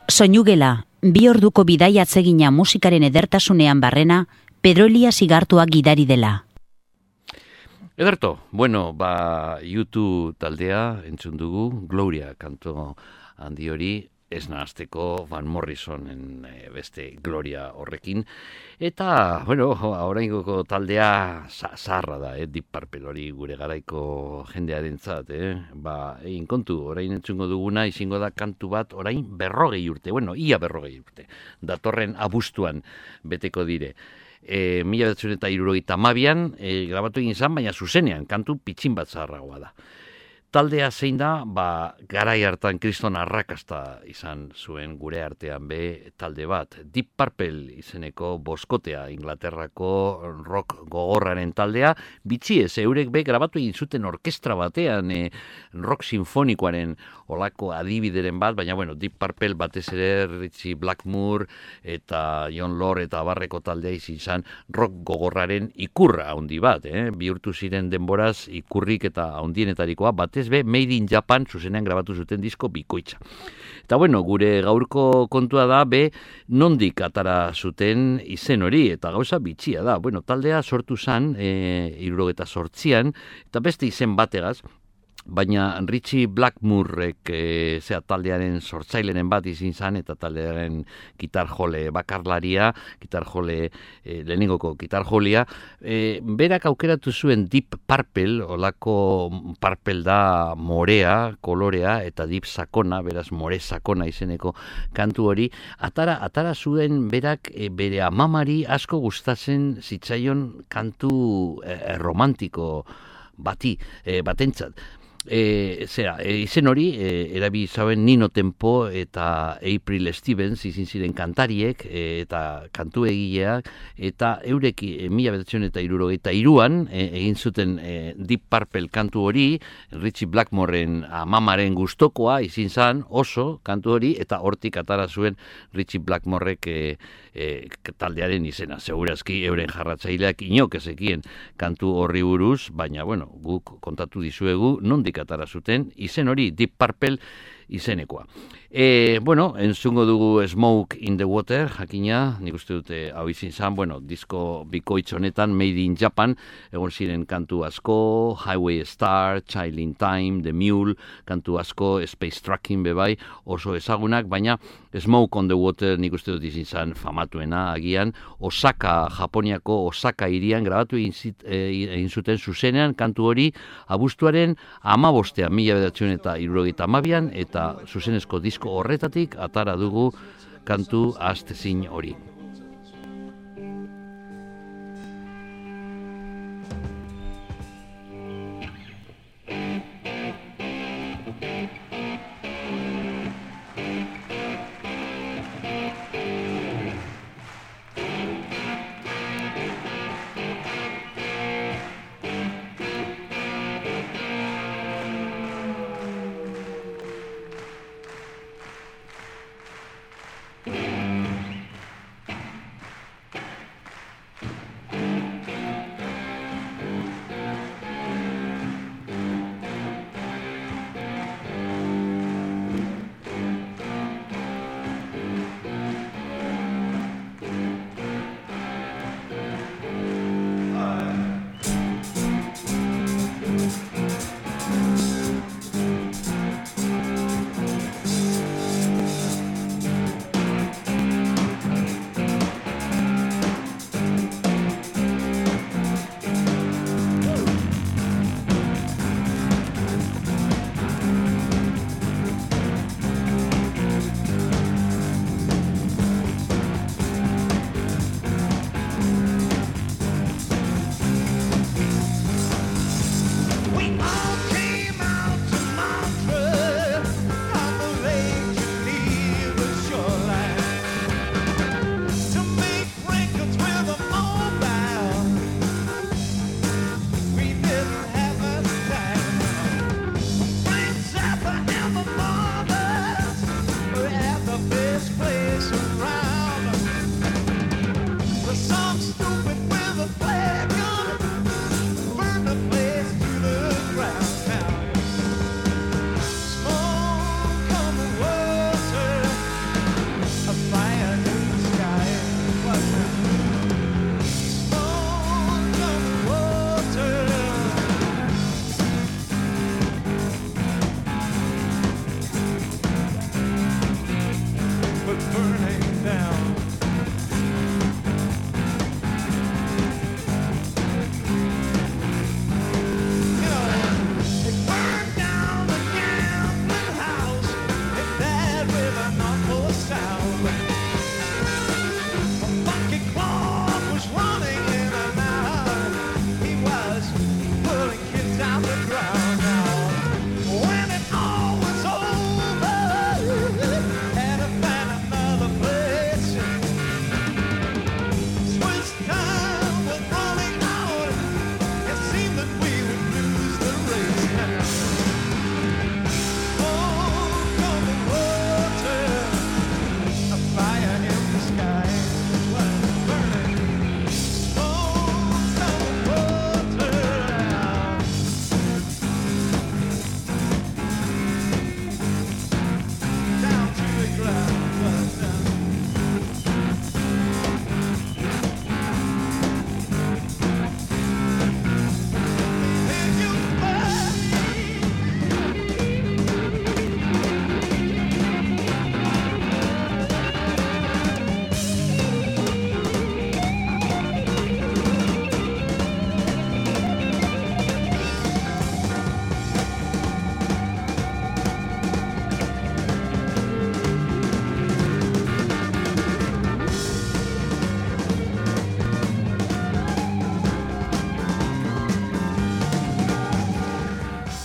Soinugela, bi orduko bidaia atsegina musikaren edertasunean barrena, Pedro Elias Igartua gidari dela. Ederto, bueno, ba, YouTube taldea entzun dugu, Gloria kanto handi hori, ez nahazteko Van Morrisonen e, beste Gloria horrekin. Eta, bueno, oraingoko taldea zaharra da, eh? Deep Purple hori gure garaiko jendearentzat, eh? Ba, egin kontu, orain entzungo duguna, izango da kantu bat, orain berrogei urte, bueno, ia berrogei urte, datorren abuztuan beteko dire. E, mila bederatziehun eta hirurogeita hamabian e, grabatu egin zan, baina zuzenean, kantu pitxin bat zaharragoa da. Taldea zein da, ba, garai hartan kriston arrakasta izan zuen gure artean be talde bat. Deep Purple izeneko boskotea, Inglaterrako rock gogorraren taldea, bitxiez, eurek be grabatu egin zuten orkestra batean, e, rock sinfonikoaren olako adibideren bat, baina bueno, Deep Purple batez ere Richie Blackmore eta John Lord eta barreko taldea izan rock gogorraren ikurra handi bat, eh? Bihurtu ziren denboraz ikurrik eta handienetarikoa, batez be Made in Japan zuzenean grabatu zuten disko bikoitza. Eta bueno, gure gaurko kontua da be nondik atara zuten izen hori, eta gauza bitxia da. Bueno, taldea sortu zan e, hirurogeita zortzian, eta beste izen bategaz, baina Richie Blackmurek e, zea taldearen sortzailenen bat izin zan, eta taldearen gitarjole bakarlaria, gitarjole e, lehenengoko gitarjolia, e, berak aukeratu zuen Deep Purple, olako Purple da morea, kolorea, eta Deep sakona, beraz more sakona izeneko kantu hori, atara, atara zuen berak e, bere amamari asko gustatzen zitzaion kantu e, romantiko bati, e, batentzat. E, zera, e, izen hori e, erabi zauen Nino Tempo eta April Stevens izin ziren kantariek e, eta kantu egileak, eta eurek e, mila bederatziehun eta hirurogeita hiruan e, egin zuten e, Deep Purple kantu hori, Richie Blackmoren amamaren gustokoa izin zan oso kantu hori, eta hortik atara zuen Richie Blackmorek e, e, taldearen izena. Segurazki euren jarratzaileak inok ezekien kantu horri buruz, baina bueno, guk kontatu dizuegu nondik atara zuten izen hori, Deep Purple izenekoa. E, bueno, entzungo dugu Smoke in the Water, jakina, nik uste dute hau izin zan, bueno, disko bikoitz honetan, Made in Japan, egon ziren kantu asko, Highway Star, Child in Time, The Mule, kantu asko, Space Trucking bebai, oso ezagunak, baina Smoke on the Water nik uste dut izin zan famatuena agian, Osaka, Japoniako Osaka hirian grabatu egin, zit, egin zuten zuzenean kantu hori abuztuaren amabostean, mila bederatziehun eta hirurogeita hamabian, eta zuzenezko disko horretatik atara dugu kantu ahaztezin hori.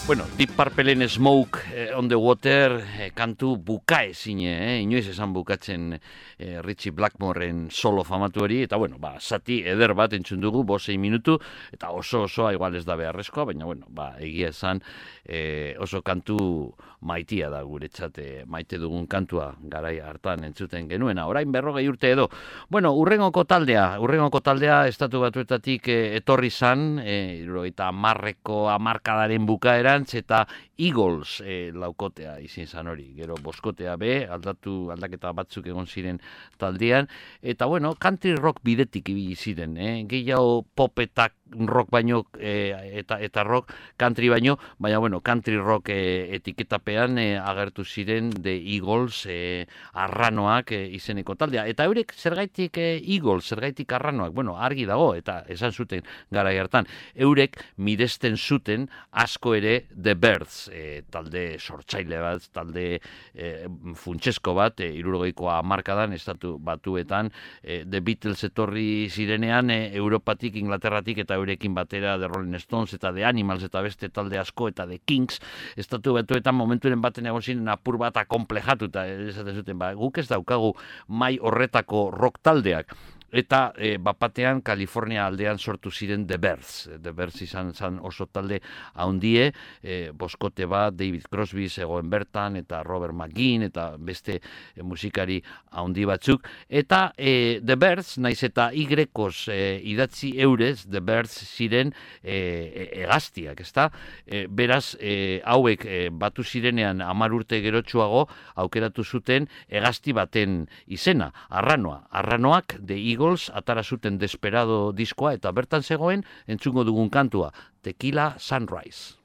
Bueno, Deep Purpleen Smoke eh, on the Water eh, kantu bukaezine, eh? Inoiz esan bukatzen eh, Richie Blackmoreen solo famatu hori, eta bueno, ba, zati eder bat entzun dugu, bosei minutu, eta oso osoa igual ez da beharrezkoa, baina bueno, ba, egia esan eh, oso kantu maitia da guretzat, eh, maite dugun kantua garai hartan entzuten genuena, orain berrogei urte edo. Bueno, urrengoko taldea, urrengoko taldea estatu batuetatik eh, etorri zan, eh, eta marreko amarkadaren bukaera, eta Eagles e, laukotea izin zan hori, gero boskotea be, aldatu aldaketa batzuk egon ziren taldean, eta bueno, country rock bidetik ibili ziren, eh? Gehiago pop eta rock baino, e, eta, eta rock country baino, baina bueno, country rock e, etiketapean e, agertu ziren The Eagles e, arranoak e, izeneko taldea, eta eurek zergaitik e, Eagles, zergaitik arranoak, bueno, argi dago, eta esan zuten garai hartan, eurek miresten zuten asko ere The Birds, e, talde sortzaile bat, talde e, funtsesko bat, e, hirurogeiko hamarkadan estatu batuetan, e, The Beatles etorri zirenean, e, Europatik, Inglaterratik eta eurekin batera The Rolling Stones eta The Animals eta beste talde asko eta The Kings, estatu batuetan momenturen baten egon ziren apur bat akomplejatu, eta esaten zuten, ba, guk ez daukagu mai horretako rock taldeak. Eta e, bapatean Kalifornia aldean sortu ziren The Birds. The Birds izan zan oso talde haundie, e, boskote bat, David Crosby zegoen bertan, eta Robert McGuinn, eta beste e, musikari haundi batzuk. Eta e, The Birds, naiz eta Y-koz e, idatzi eurez, The Birds ziren e, e, egaztiak, ezta? E, beraz, e, hauek e, batu zirenean hamar urte gerotsuago aukeratu zuten egazti baten izena, arranoa. Arranoak, The Eagles, atara zuten Desperado diskoa, eta bertan zegoen entzungo dugun kantua, Tequila Sunrise.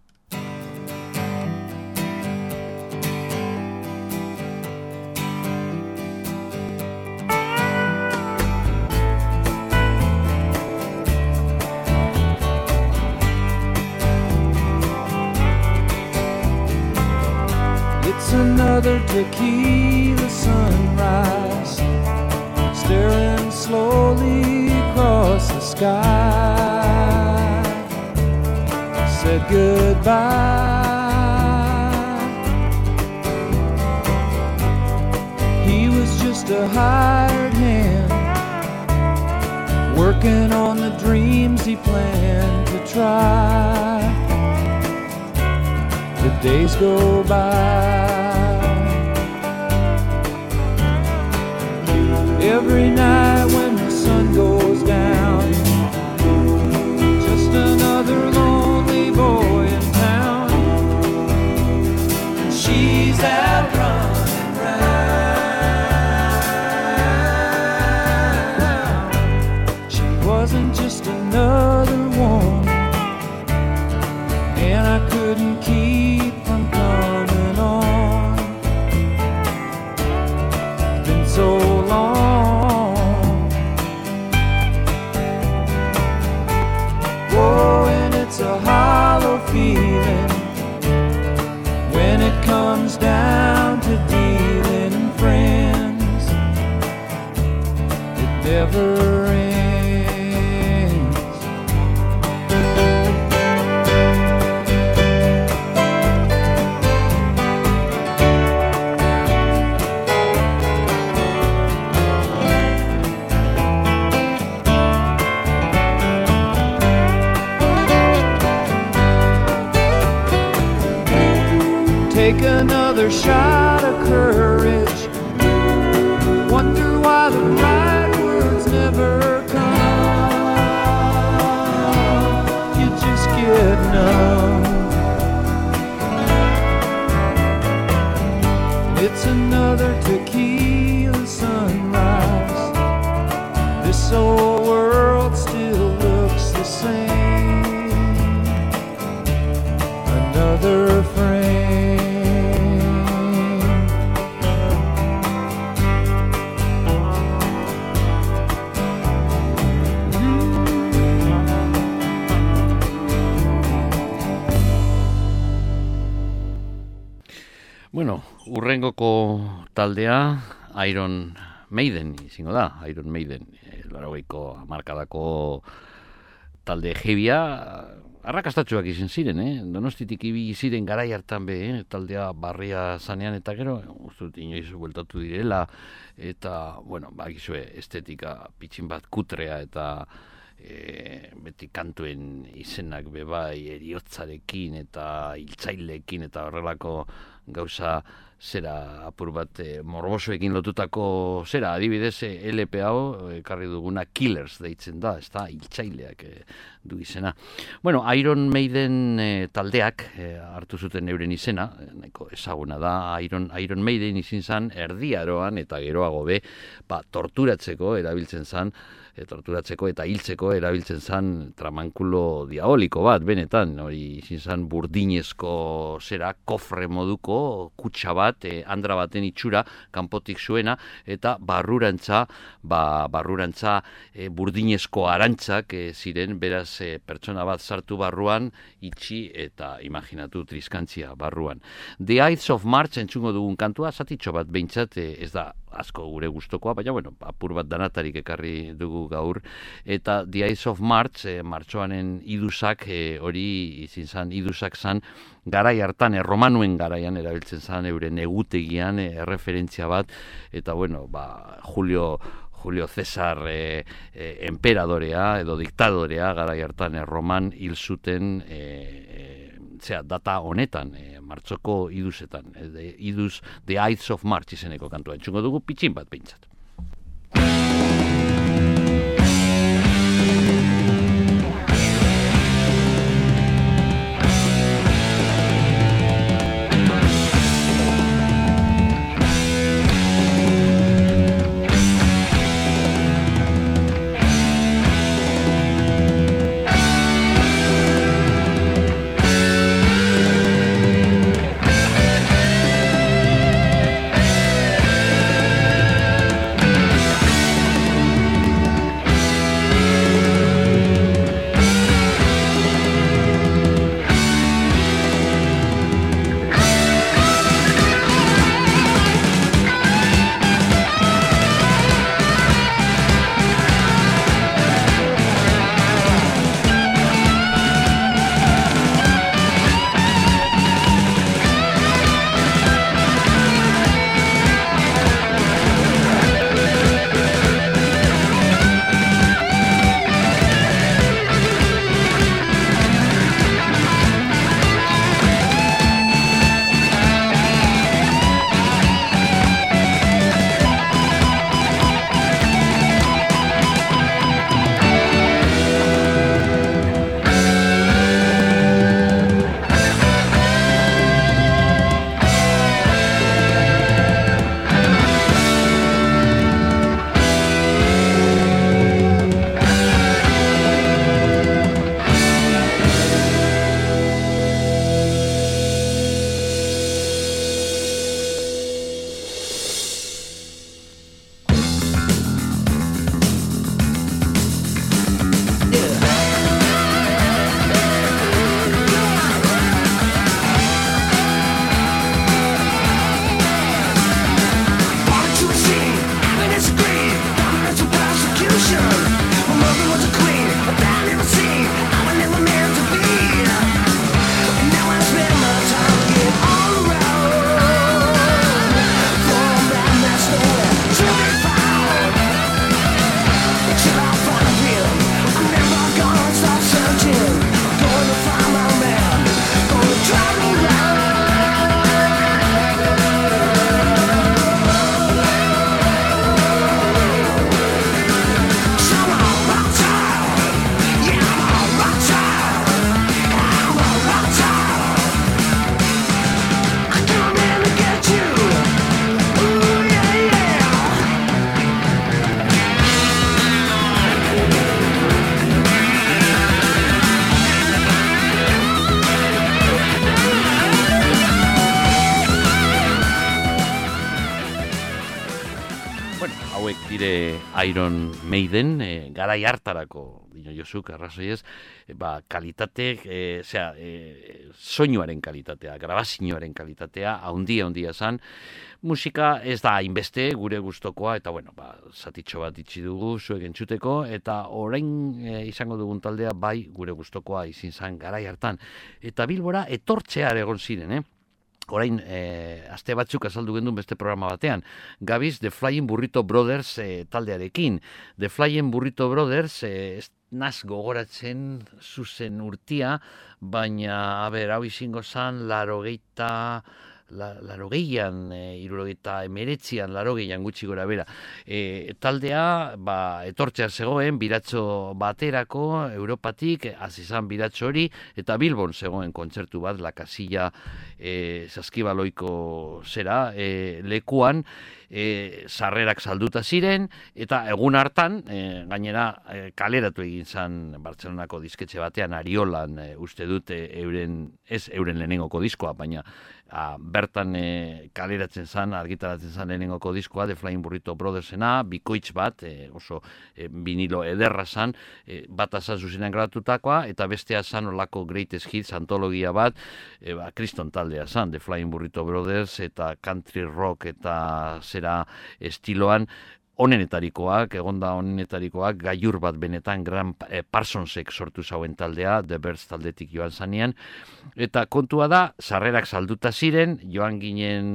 It's another tequila sunrise, staring slowly across the sky. Said goodbye. He was just a hired hand, working on the dreams he planned to try. The days go by. Every night when the sun goes down, just another lonely boy in town. She's out running round. She wasn't just another woman, and I couldn't keep from coming on. Been so long. It's a hollow feeling when it comes down to dealing friends. It never ends. Take another shot of courage. Wonder why the right words never come. You just get numb. It's another tequila sunrise. This old world still looks the same. Another frame. Bueno, urrengoko taldea Iron Maiden izango da, Iron Maiden, laurogeiko hamarkadako talde heavya, arrakastatxoak izan ziren, eh? Donostitik ibili ziren garai hartan be, eh? Taldea barria zanean eta gero, uste dut inoiz bueltatu direla, eta, bueno, bakizue estetika pitxin bat kutrea eta e, beti kantuen izenak bebai eriotzarekin eta hiltzaileekin eta horrelako gauza zera apur bat e, morbosoekin lotutako zera, adibidez e, L P hau ekarri duguna Killers deitzen da, ez da, hiltzaileak e, du izena. Bueno, Iron Maiden e, taldeak e, hartu zuten euren izena, e, nahiko ezaguna da, Iron, Iron Maiden izin zan erdiaroan eta geroago be, ba, torturatzeko erabiltzen zan, e, torturatzeko eta hiltzeko erabiltzen zan tramankulo diaboliko bat, benetan, hori izin zan burdinezko zera, kofre moduko, kutsa bat, e, andra baten itxura, kanpotik zuena, eta barrurantza, ba, barrurantza e, burdinezko arantzak e, ziren, beraz e, pertsona bat sartu barruan, itxi eta imaginatu triskantzia barruan. The Ides of March entzungo dugun kantua, zatitxo bat behintzat, e, ez da asko gure gustokoa, baina bueno, apur bat danatarik ekarri dugu gaur, eta The Ides of March, e, martxoanen iduzak, e, hori izin zan, iduzak zan, garai hartan, erromanuen garaian erabiltzen zan, euren egutegian, e, erreferentzia bat, eta bueno, ba, Julio Julio Cesar e, e, emperadorea edo diktadorea garai hartan erroman hil zuten e, e, zera, data honetan, e, martxoko iduzetan, e, de, iduz The Ides of March izeneko kantua. Entzungo dugu pitxin bat behintzat. Iron Maiden, e, garai hartarako dino Josuk, arrazoiez, ba, kalitate, e, zera, e, soinuaren kalitatea, grabazioaren kalitatea, haundia, haundia zan, musika ez da hainbeste gure gustokoa, eta bueno, ba, zatitxo bat itxi dugu zuek entzuteko, eta orain e, izango dugun taldea bai gure gustokoa izin zan garai hartan. Eta Bilbora etortzear egon ziren, eh? Orain, eh, aste batzuk azaldu gendun beste programa batean. Gabiz, The Flying Burrito Brothers eh, taldearekin. The Flying Burrito Brothers, eh, ez naz gogoratzen zuzen urtia, baina, a ber, hau izango zan, larogeita... La, larogeian, e, irurogeita emeretzian, larogeian gutxi gora bera. E, taldea, ba, etortzea zegoen, biratxo baterako, Europatik, azizan biratxo hori, eta Bilbon zegoen kontzertu bat, La Casilla e, Saskibaloiko zera, e, lekuan, e, sarrerak salduta ziren, eta egun hartan, e, gainera, e, kaleratu egin zan Bartzelonako disketxe batean, Ariolan, e, uste dute euren, ez euren lehenengoko diskoa, baina a, bertan e, kaleratzen zan, argitaratzen zan lehenengoko diskoa, The Flying Burrito Brothersena, bikoitz bat, e, oso e, vinilo ederra zan, e, bat azan zuzenean grabatutakoa, eta bestea zan olako Greatest Hits antologia bat, e, ba, Kriston taldea zan, The Flying Burrito Brothers, eta country rock, eta zera estiloan, onenetarikoak, egonda onenetarikoak, gaiur bat benetan Gran eh, Parsonsek sortu zauen taldea, The Birds taldetik joan zanean, eta kontua da, sarrerak salduta ziren, joan ginen,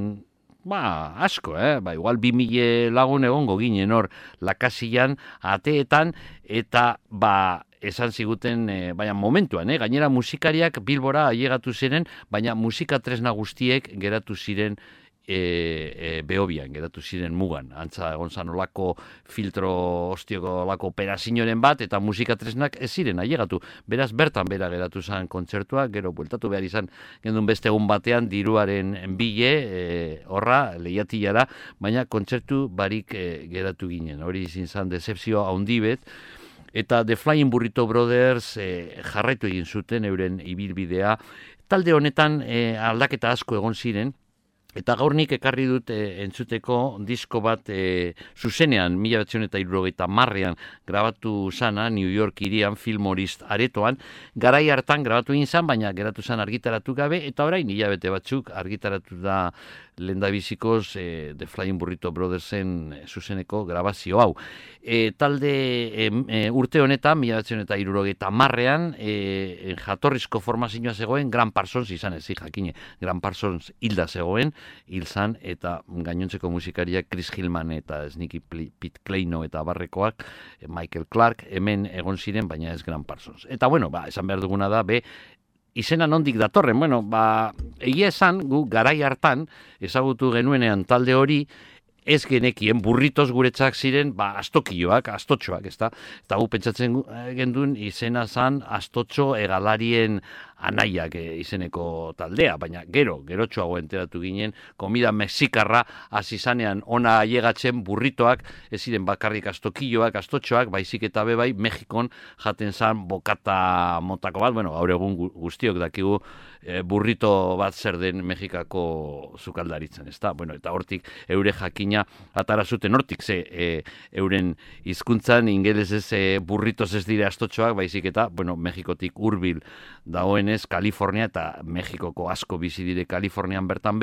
ba, asko, eh? Ba, igual bi mila lagun egongo ginen hor, Lakasillan, ateetan, eta, ba, esan ziguten, e, baina momentuan, eh? Gainera musikariak Bilbora ailegatu ziren, baina musika tresna guztiek geratu ziren E, e, Behobian, geratu ziren mugan. Antza egon zan olako filtro ostioko olako operazioaren bat, eta musikatresnak ez ziren ailegatu. Beraz, bertan bera geratu zan kontzertua, gero bueltatu behar izan gendun beste egun batean diruaren bile, e, horra, lehiatilara, baina kontzertu barik e, geratu ginen. Hori izin zan decepzio haundibet, eta The Flying Burrito Brothers e, jarraitu egin zuten euren ibilbidea. Talde honetan e, aldaketa asko egon ziren, eta gaur nik ekarri dut e, entzuteko disko bat e, zuzenean, mila bederatziehun eta hirurogeita hamarrean grabatu zana, New York irian, Fillmorist aretoan, garai hartan grabatu egin zan, baina geratu zan argitaratu gabe, eta orain hilabete batzuk argitaratu da lehendabizikoz e, The Flying Burrito Brothersen e, zuzeneko grabazio hau. E, talde e, e, urte honetan, mila bederatziehun eta hirurogeita hamarrean, e, jatorrizko formazioa zegoen, Gran Parsons izan ez, jakine, Gran Parsons hilda zegoen, hil zan, eta gainontzeko musikariak Chris Hillman eta Sneaky Pete Kleino eta barrekoak, Michael Clark, hemen egon ziren, baina ez Gran Parsons. Eta bueno, ba, esan behar duguna da, be, izena nondik datorren, bueno, ba, egia esan, gu garai hartan, ezagutu genuenean talde hori, ez genekien burritos guretzak ziren, ba, astokioak, astotxoak, ezta? Eta gu pentsatzen gendun izena zan astotxo egalarien anaiak e, izeneko taldea, baina gero, gerotxoago enteratu ginen, komida mexikarra hasi zanean ona ailegatzen burritoak, ez ziren bakarrik astokioak, astotxoak, baizik eta bebai, Mexikon jaten zan bokata motako bat, bueno, gaur egun guztiok dakigu e, burrito bat zer den Mexikako zukaldaritzen, ezta? Bueno, eta hortik eure jakina atara zuten hortik, ze e, euren hizkuntzan ingelesez e, burritos ez dire astotxoak, baizik eta, bueno, Mexikotik hurbil dagoen Kalifornia eta Mexikoko asko bizi dire Kalifornian bertan be,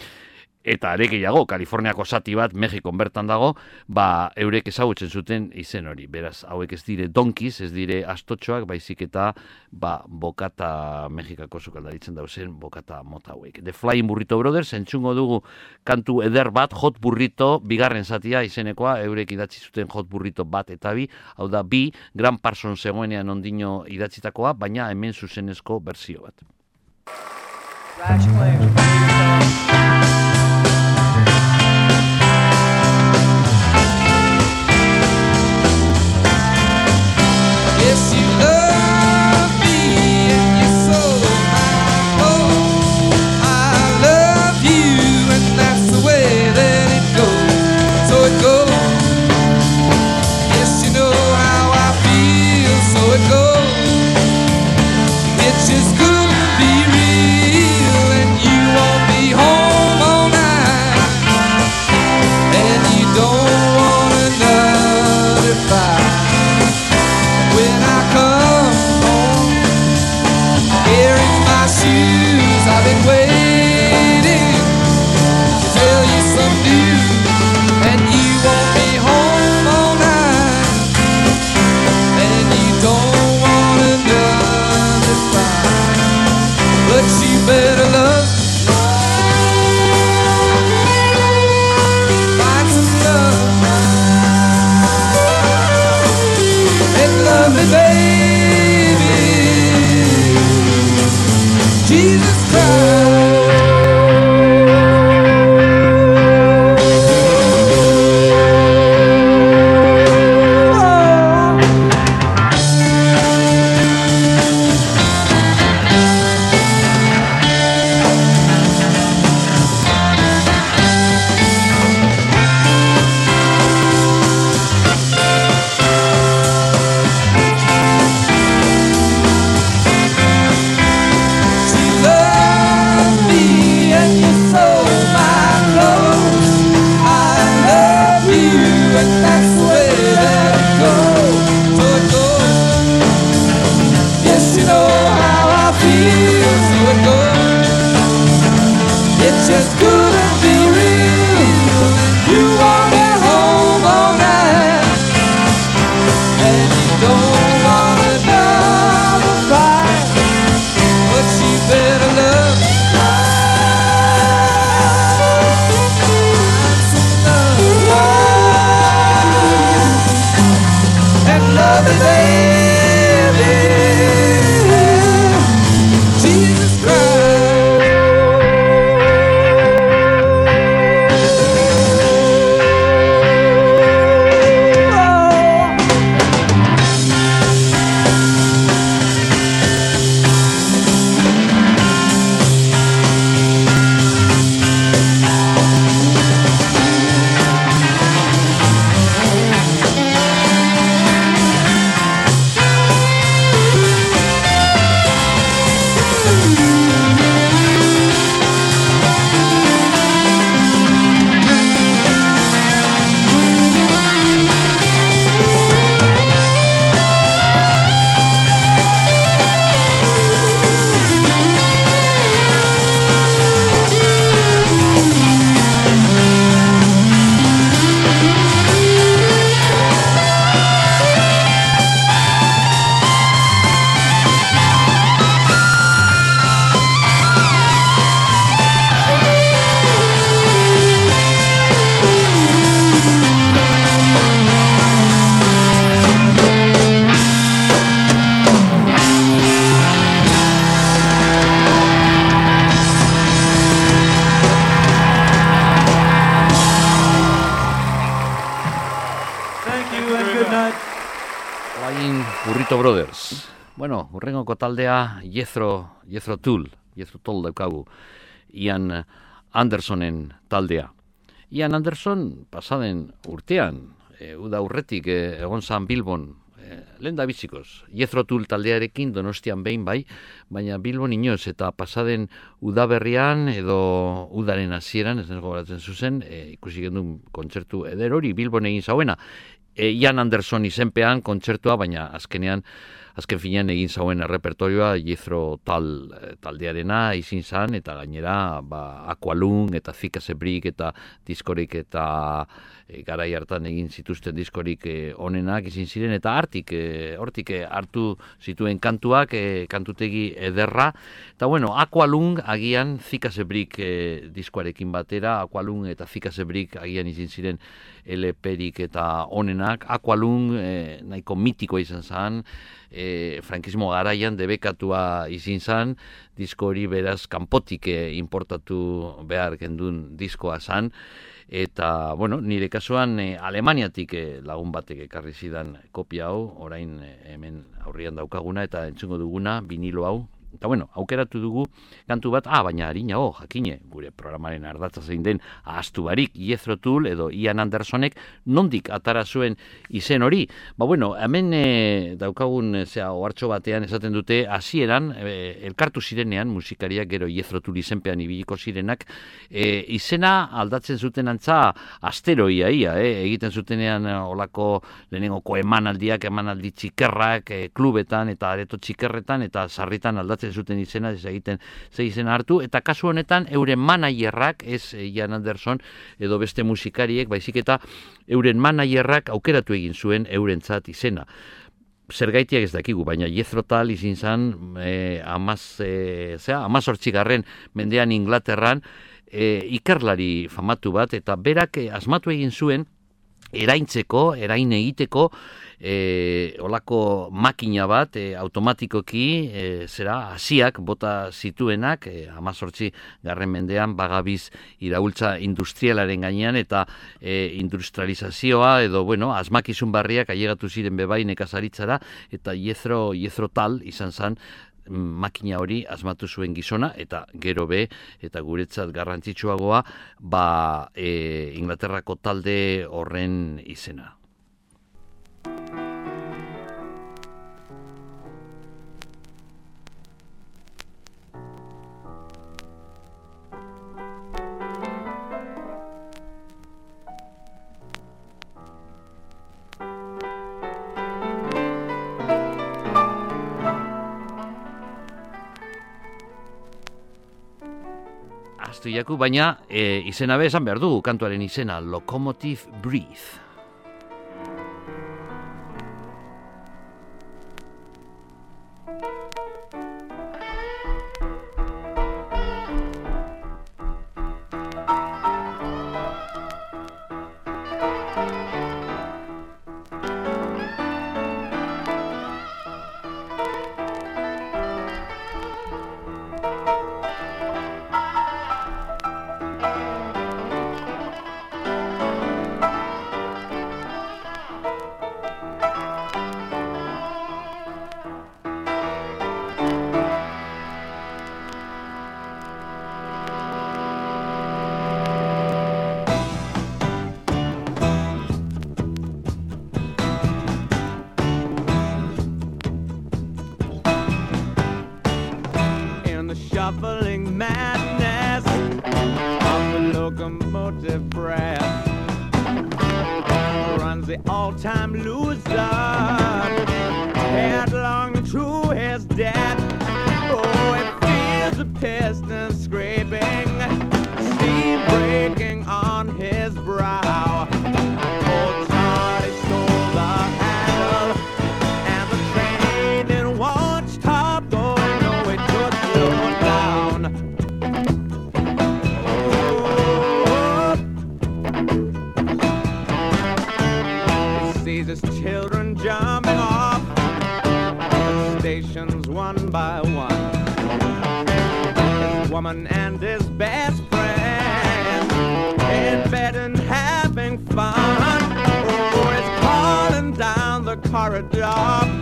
eta are gehiago, Kaliforniako zati bat Mexikon bertan dago, ba, eurek ezagutzen zuten izen hori. Beraz, hauek ez dire donkiz, ez dire astotxoak, baizik eta ba, bokata Mexikako zukaldaritzen dauzen bokata mota hauek. The Flying Burrito Brothers, entzungo dugu kantu eder bat, Hot Burrito, bigarren zatia izenekoa, eurek idatzi zuten Hot Burrito bat eta bi, hau da bi, Gran Parsons zegoenean ondino idatzitakoa, baina hemen zuzenezko berzio bat. Flash flames. Yes, you love me and you sold my soul. I love you and that's the way that it goes. So it goes. Yes, you know how I feel. So it goes. It's just good to be real and you won't be home. Flying Burrito Brothers. Bueno, urrengoko taldea Jethro, Jethro Tull, Jethro Tull daukagu. Ian Andersonen taldea. Ian Anderson pasaden urtean, e, uda urretik e, egon zan Bilbon, e, lehen da bizikoz. Jethro Tull taldearekin Donostian behin bai, baina Bilbon inoz eta pasaden udaberrian edo udaren hasieran, ez gogoratzen zuzen, e, ikusi gendun kontzertu eder hori Bilbon egin zauena. E, Ian Anderson izenpean kontzertua, baina azkenean, azken finean egin zauen errepertorioa Jethro Tull taldearena izin zan, eta gainera ba, Aqualung eta Thick as a Brick eta diskorik eta e, garai hartan egin zituzten diskorik e, onenak izin ziren, eta hartik, e, hortik e, hartu zituen kantuak, e, kantutegi ederra, eta bueno, Aqualung agian Thick as a Brick e, diskoarekin batera, Aqualung eta Thick as a Brick agian izin ziren L P-rik eta onenak. Aqualung e, nahiko mitiko izan zen, e, frankismo garaian debekatua izin zen, disko hori beraz kanpotik e, importatu behar gendun diskoa zen, eta, bueno, nire kasuan e, Alemaniatik e, lagun batek ekarri zidan kopia hau, orain e, hemen aurrian daukaguna eta entzungo duguna, vinilo hau. Eta bueno, aukeratu dugu kantu bat, ah, baina harinago, jakine, gure programaren ardatza zein den ahaztu barik, Jethro Tull edo Ian Andersonek nondik atara zuen izen hori. Ba bueno, hemen e, daukagun e, zea, ohartxo batean esaten dute, hasieran e, elkartu zirenean, musikariak gero Jethro Tull izenpean ibiliko zirenak, e, izena aldatzen zuten antza asteroia ia, e, egiten zutenean e, olako lehenengoko emanaldiak, emanaldi txikerrak, e, klubetan eta areto txikerretan eta sarritan aldatzen zuten izena, ez egiten ze izena hartu, eta kasu honetan euren managerrak, ez Ian Anderson edo beste musikariek, baizik eta euren managerrak aukeratu egin zuen eurentzat izena. Zergaitiak ez dakigu, baina Jethro Tull izin zan e, amaz, e, zera, amazortzigarren mendean Inglaterran e, ikerlari famatu bat, eta berak e, asmatu egin zuen eraintzeko, erain egiteko E, olako makina bat e, automatikoki e, zera hasiak bota zituenak e, amazortzi garren mendean bagabiz iraultza industrialaren gainean eta e, industrializazioa edo bueno, asmakizun barriak ailegatu ziren bebai nekazaritzara, eta Jethro, Jethro Tull izan zen makina hori asmatu zuen gizona, eta gero be, eta guretzat garrantzitsuagoa, ba e, Inglaterrako talde horren izena. Jaku, baina e, izena be esan behar dugu, kantuaren izena, Locomotive Breath. Shuffling madness of the locomotive breath runs the all-time loser headlong to his death. Oh, it feels the piston scraping, steam breaking on his brow. Old Toddy stole the handle, and the train didn't want to stop going. No, it could slow down. Oh, he sees his children jumping off the stations one by one. His woman and his best friend in bed and having fun. Oh, it's calling down the corridor.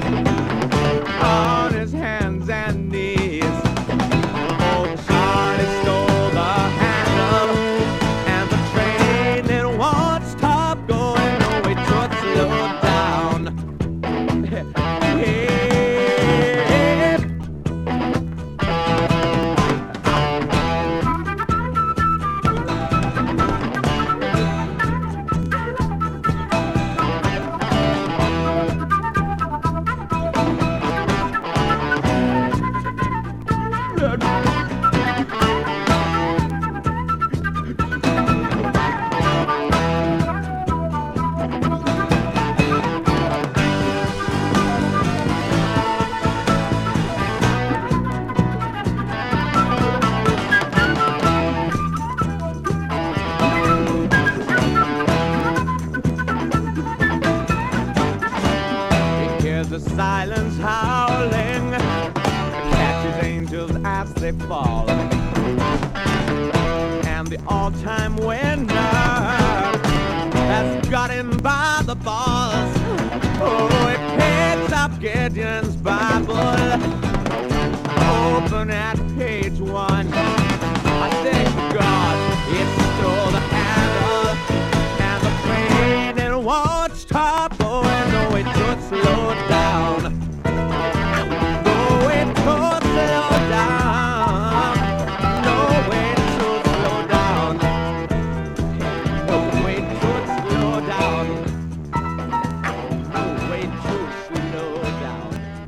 they fall. And the all-time winner has got him by the balls. Oh, he picks up Gideon's Bible, open at page one. I thank God it stole the handle, and the train it won't stop. Oh, and no, it could slow down. No, it could slow down. No, it could slow down. No, it could slow down. No, it could slow down.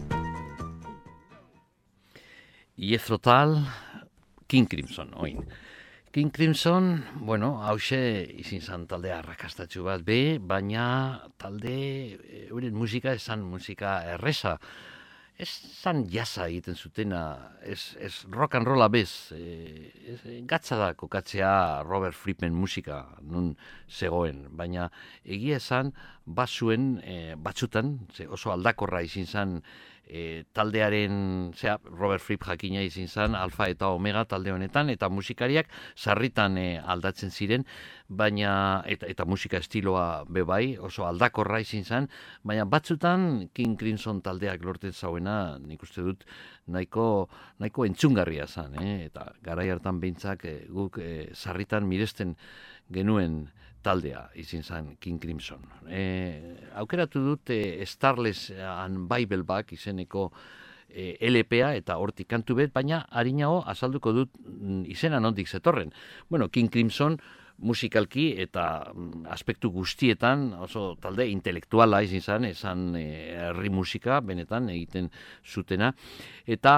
Jethro Tull, King Crimson, oin. King Crimson, bueno, hause izin zan talde arrakastatxu bat be, baina talde, euren musika esan musika erresa. Ez zan jasa egiten zutena, ez, ez rock and rolla bez, e, ez, gatza da kokatzea Robert Frippen musika, nun zegoen, baina egia esan, bazuen e, batzutan, ze oso aldakorra izin zan, E, taldearen, zera, Robert Fripp jakina izin zen, Alfa eta Omega talde honetan, eta musikariak sarritan e, aldatzen ziren, baina, eta, eta musika estiloa bebai, oso aldakorra izin zen, baina batzutan King Crimson taldeak lortzen zauena, nik uste dut, nahiko, nahiko entzungarria zen, eh? Eta garai hartan behintzak e, guk e, sarritan miresten genuen taldea izin zen King Crimson. E, aukeratu dut e, Starless and Bibleback izeneko e, L P a eta hortik kantu bet, baina harinago azalduko dut mm, izena nondik zetorren. Bueno, King Crimson musikalki eta mm, aspektu guztietan oso talde intelektuala izin zen, esan e, herri musika benetan egiten zutena, eta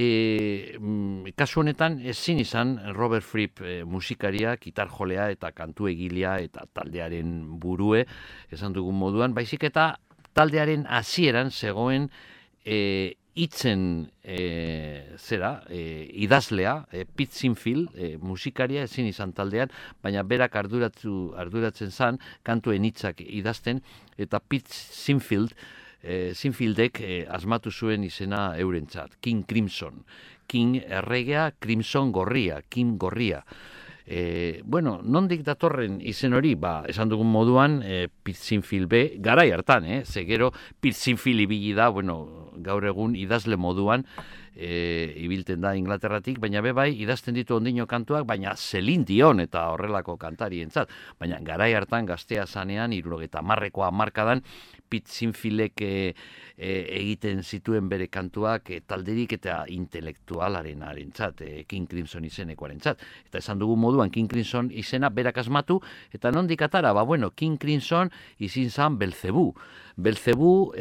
e, mm, kasu honetan ezin izan Robert Fripp e, musikaria, gitarjolea eta kantu egilea eta taldearen burue, esan dugun moduan, baizik eta taldearen hasieran zegoen e, itzen e, zera, e, idazlea, e, Pete Sinfield, e, musikaria ezin izan taldean, baina berak arduratu, arduratzen zan, kantuen hitzak idazten, eta Pete Sinfield, e, Sinfieldek e, asmatu zuen izena eurentzat, King Crimson. King erregea, Crimson gorria, King gorria. E, bueno, nondik datorren izen hori, ba, esan dugun moduan, e, Pete Sinfield be, garai hartan, eh? Ze gero Pete Sinfield ibili da, bueno, gaur egun idazle moduan, e, ibilten da Inglaterratik, baina be bai, idazten ditu ondino kantuak, baina Celine Dion eta horrelako kantarientzat. Baina garai hartan, gaztea zanean, hirurogeta hamarreko hamarkadan, Pete Sinfieldek e, e, egiten zituen bere kantuak e, talderik eta intelektualaren arentzat, e, King Crimson izenekoarentzat. Eta esan dugu moduan King Crimson izena berak asmatu, eta nondik atara, ba bueno, King Crimson izin zan Belzebu. Belzebu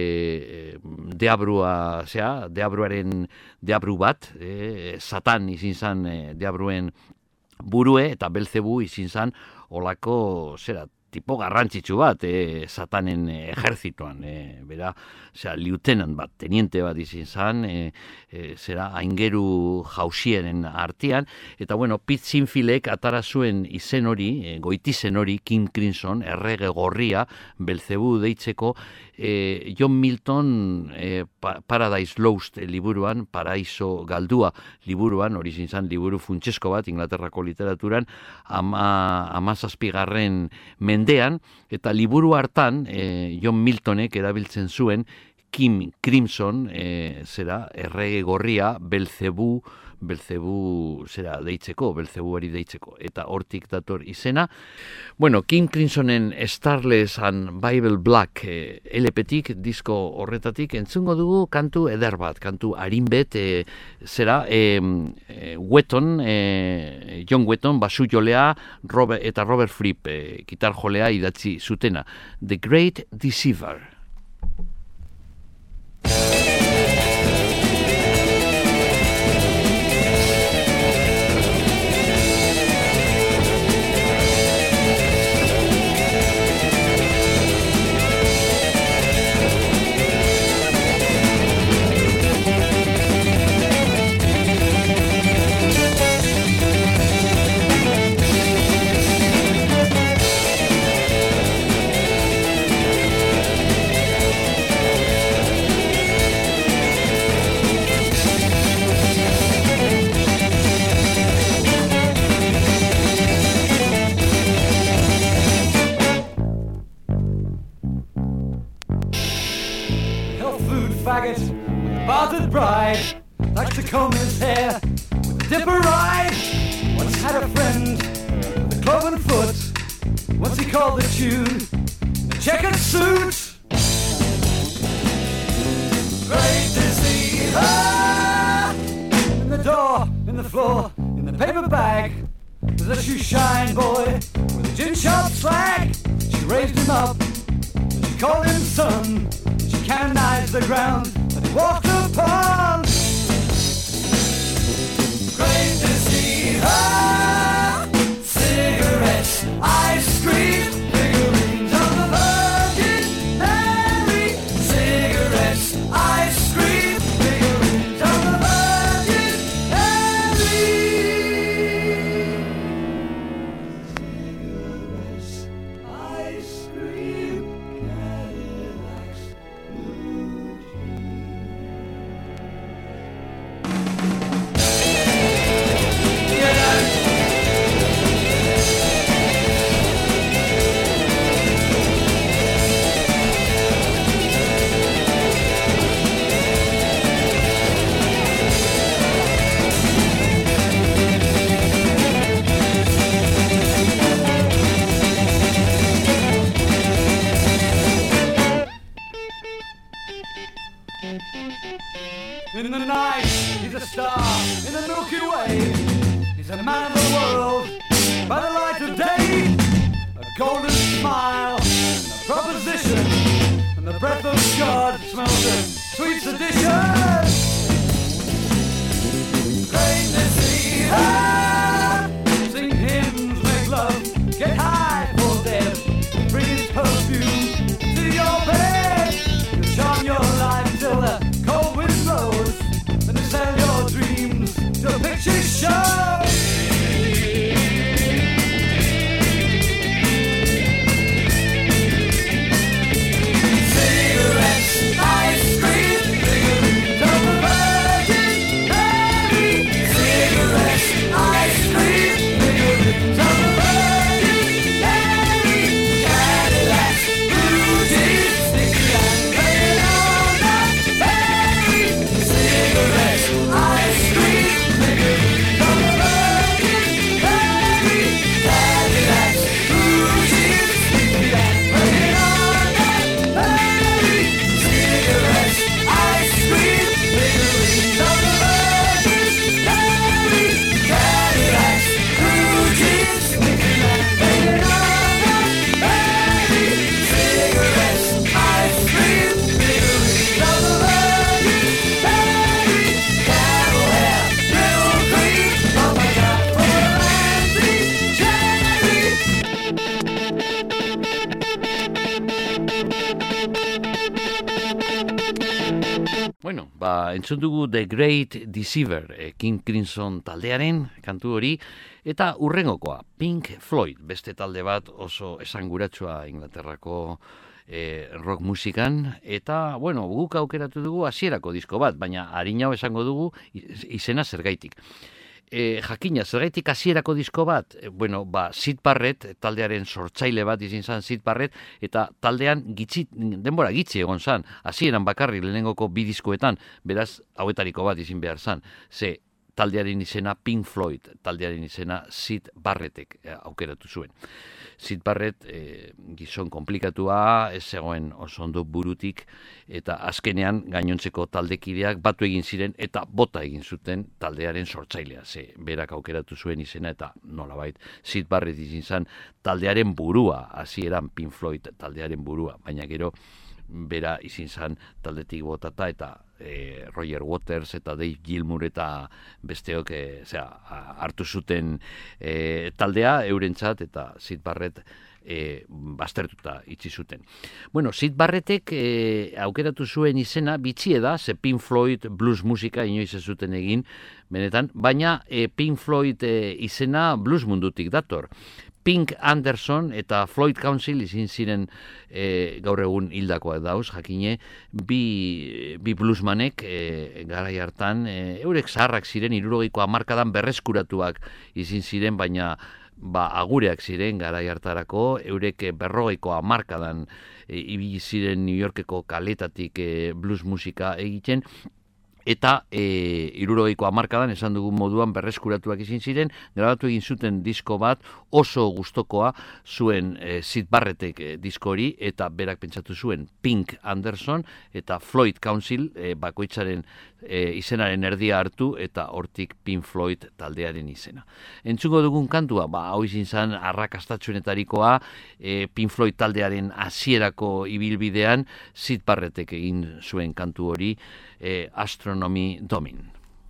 e, deabrua, zera, deabruaren deabru bat, e, Satan izin zan e, deabruen burue, eta Belzebu izin zan olako, zera, tipo garrantzitsu bat, e, Satanen ejerzitoan, e, bera, zera, lieutenant bat, teniente bat izin zan, e, e, zera, aingeru jausienen artean, eta bueno, Pete Sinfieldek atara zuen izen hori, e, goitizen hori, King Crimson, errege gorria, Belzebu deitzeko, e, John Milton e, pa, Paradise Lost liburuan, Paraiso Galdua liburuan, hori izin zan liburu funtsesko bat, Inglaterrako literaturan, ama, amazazpigarren mendean, eta liburu hartan e, John Miltonek erabiltzen zuen King Crimson, e, zera, errege gorria, Belzebu, Belzebu, zera, deitzeko, Belzebuari deitzeko, eta hortik dator izena. Bueno, King Crimsonen Starless and Bible Black e, L P-tik, disko horretatik, entzungo dugu kantu eder bat, kantu harinbet, e, zera, e, e, Wetton, e, John Wetton, basu jolea, Robert, eta Robert Fripp, e, gitar jolea idatzi zutena. The Great Deceiver. faggot with a battered bride, likes to comb his hair with a dipper ride. Once had a friend with a cloven foot. Once he called the tune a checkered suit. Great to see her in the door, in the floor, in the paper bag. There's a shoe shine boy with a gin shop slag. She raised him up and she called him son. She canonized the ground that he walked upon. Great to see her. Cigarettes, ice cream, figurines of the Virgin Mary. Cigarettes, ice cream, figurines of the Virgin Mary. Cigarettes, ice cream, Cadillacs, blue jeans. Yeah. In the night, he's a star in the Milky Way. He's a man of the world by the light of day. A golden smile, and a proposition, and the breath of God smells of sweet sedition. Great to see her. Sing hymns, make love, get high for death. Bring his perfume to your bed. Charm your life till the cold wind blows, and to sell your dreams to a picture show. Cigarettes, ice cream, figurines of the Virgin Mary. Cigarettes, ice cream, figurines of the Virgin Mary. Cadillacs, blue jeans, sticky and playing on that ferry. Cigarettes, ice cream, figurines of the Virgin Mary. Cadillacs, blue jeans, sticky and playing on that ferry. Cigarettes, ice cream, figurines of the Virgin Mary. Cadillacs, blue jeans, sticky and playing on that ferry. Cigarettes, ice cream, figurines of the Virgin Mary. Cattle hair, little cream, oh my God, for a fancy cherry. Bueno, ba, entzun dugu The Great Deceiver, eh, King Crimson taldearen kantu hori, eta urrengokoa, Pink Floyd, beste talde bat oso esanguratsua Inglaterrako eh, rock musikan, eta, bueno, guk aukeratu dugu hasierako disko bat, baina harinau esango dugu iz- izena zergaitik. E, jakina, zergaitik hasierako disko bat, e, bueno, ba, Syd Barrett, taldearen sortzaile bat izin zan Syd Barrett, eta taldean gitzi, denbora gitzi egon zan, hasieran bakarrik lehenengoko bi diskoetan, beraz, hauetariko bat izin behar zan, ze taldearen izena Pink Floyd, taldearen izena Syd Barrettek e, aukeratu zuen. Syd Barrett e, gizon komplikatua, ez zegoen oso ondo burutik, eta azkenean gainontzeko taldekideak batu egin ziren eta bota egin zuten taldearen sortzailea. Ze berak aukeratu zuen izena eta nolabait Syd Barrett izin zen taldearen burua, hasieran Pink Floyd taldearen burua, baina gero bera izin zen taldetik botata eta e, Roger Waters eta Dave Gilmour eta besteok e, zera, hartu zuten e, taldea eurentzat eta Syd Barrett e, baztertuta itxi zuten. Bueno, Syd Barrettek e, aukeratu zuen izena bitxie da, ze Pink Floyd blues musika inoiz ez zuten egin benetan, baina e, Pink Floyd e, izena blues mundutik dator. Pink Anderson eta Floyd Council izin ziren e, gaur egun hildakoa dauz, jakine, bi, bi bluesmanek e, garai hartan, e, eurek zaharrak ziren, hirurogeiko hamarkadan berreskuratuak izin ziren, baina ba, agureak ziren garai hartarako, eurek berrogeiko hamarkadan e, ibili ziren New Yorkeko kaletatik e, blues musika egiten, eta e, hirurogeiko hamarkadan esan dugun moduan berreskuratuak izin ziren, grabatu egin zuten disko bat oso gustokoa zuen e, Syd Barrettek e, disko hori, eta berak pentsatu zuen Pink Anderson eta Floyd Council e, bakoitzaren e, izenaren erdia hartu, eta hortik Pink Floyd taldearen izena. Entzuko dugun kantua, ba, hau izin zen arrakastatsuenetarikoa, e, Pink Floyd taldearen hasierako ibilbidean Syd Barrettek egin zuen kantu hori, e, Astronomy Domin.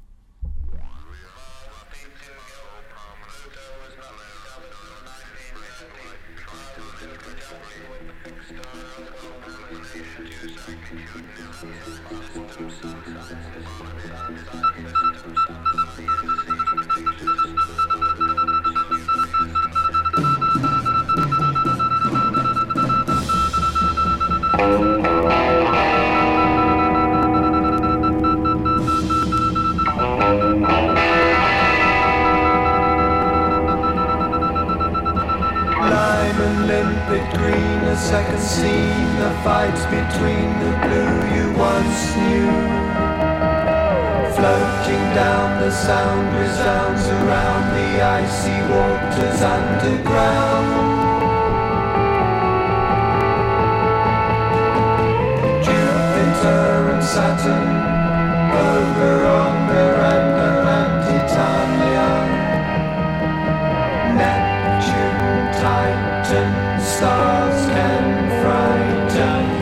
Between a second scene, the fights between the blue you once knew. Floating down, the sound resounds around the icy waters underground. Jupiter and Saturn, over on Miranda and Titania, Neptune, Titan, stars can frighten.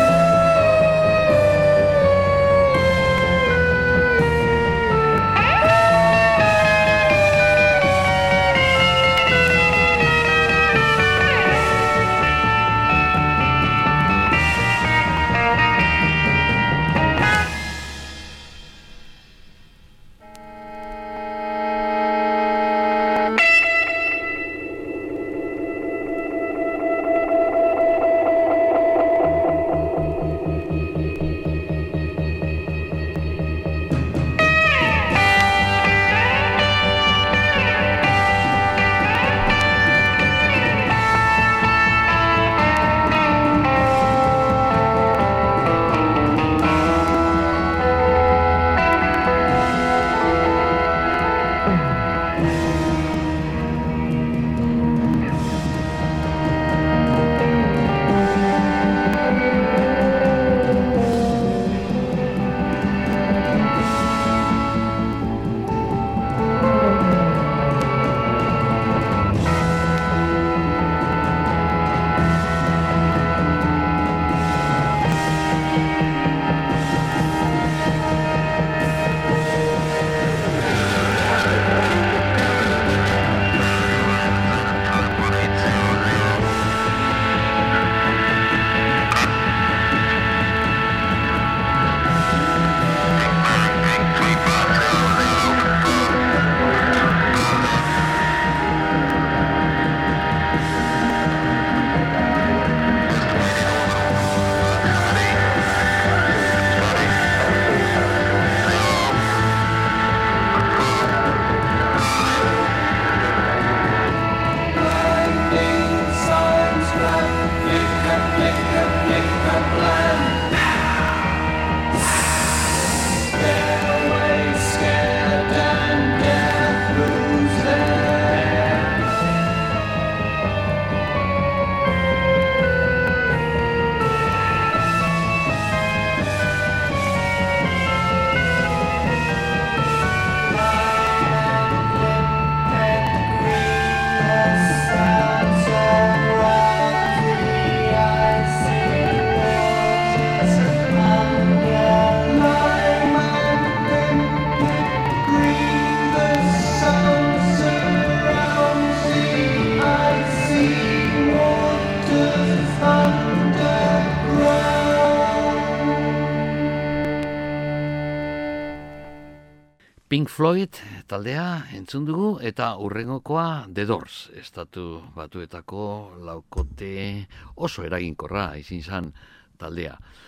Pink Floyd taldea entzun dugu, eta hurrengokoa The Doors, estatu batuetako laukote oso eraginkorra izin zan taldea.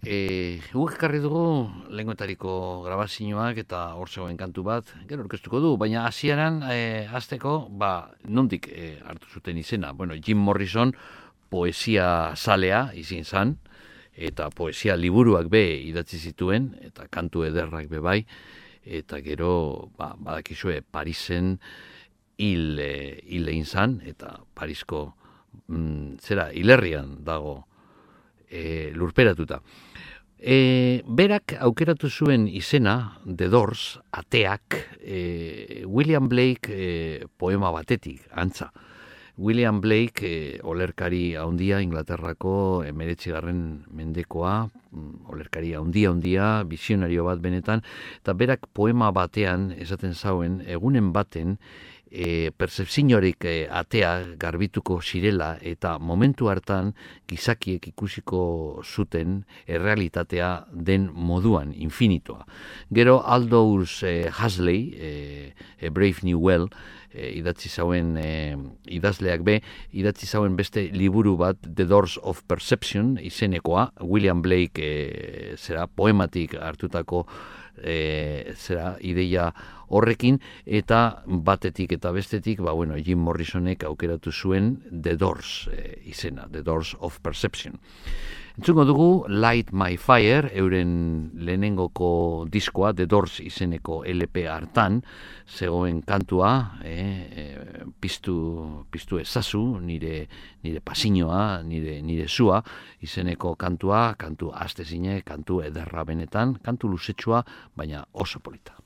E, guk ekarri dugu lehengoetariko grabazioak eta hor zegoen kantu bat, gero orkestuko du, baina hasieran e, hasteko, ba, nondik e, hartu zuten izena. Bueno, Jim Morrison poesia salea izin zan, eta poesia liburuak be idatzi zituen, eta kantu ederrak be bai, eta gero, ba, badakizue, Parisen hil, e, hil egin zan, eta Parisko, mm, zera, hilerrian dago e, lurperatuta. E, berak aukeratu zuen izena, The Doors, ateak, e, William Blake e, poema batetik, antza. William Blake, e, olerkari haundia, Inglaterrako emeretzigarren mendekoa, olerkari haundia haundia, visionario bat benetan, eta berak poema batean, esaten zauen, egunen baten, E, percepziorik e, atea garbituko zirela eta momentu hartan gizakiek ikusiko zuten errealitatea den moduan, infinitoa. Gero Aldous e, Huxley, e, e Brave New World, e, idatzi zauen e, idazleak be, idatzi zauen beste liburu bat, The Doors of Perception, izenekoa, William Blake e, zera poematik hartutako E, zera ideia horrekin, eta batetik eta bestetik, ba, bueno, Jim Morrisonek aukeratu zuen The Doors e, izena, The Doors of Perception. Entzungo dugu Light My Fire, euren lehenengoko diskoa, The Doors izeneko L P hartan, zegoen kantua, e, e, piztu, piztu ezazu, nire, nire pasinoa, nire, nire zua, izeneko kantua, kantu astezine, kantu ederra benetan, kantu luzetsua, baina oso polita.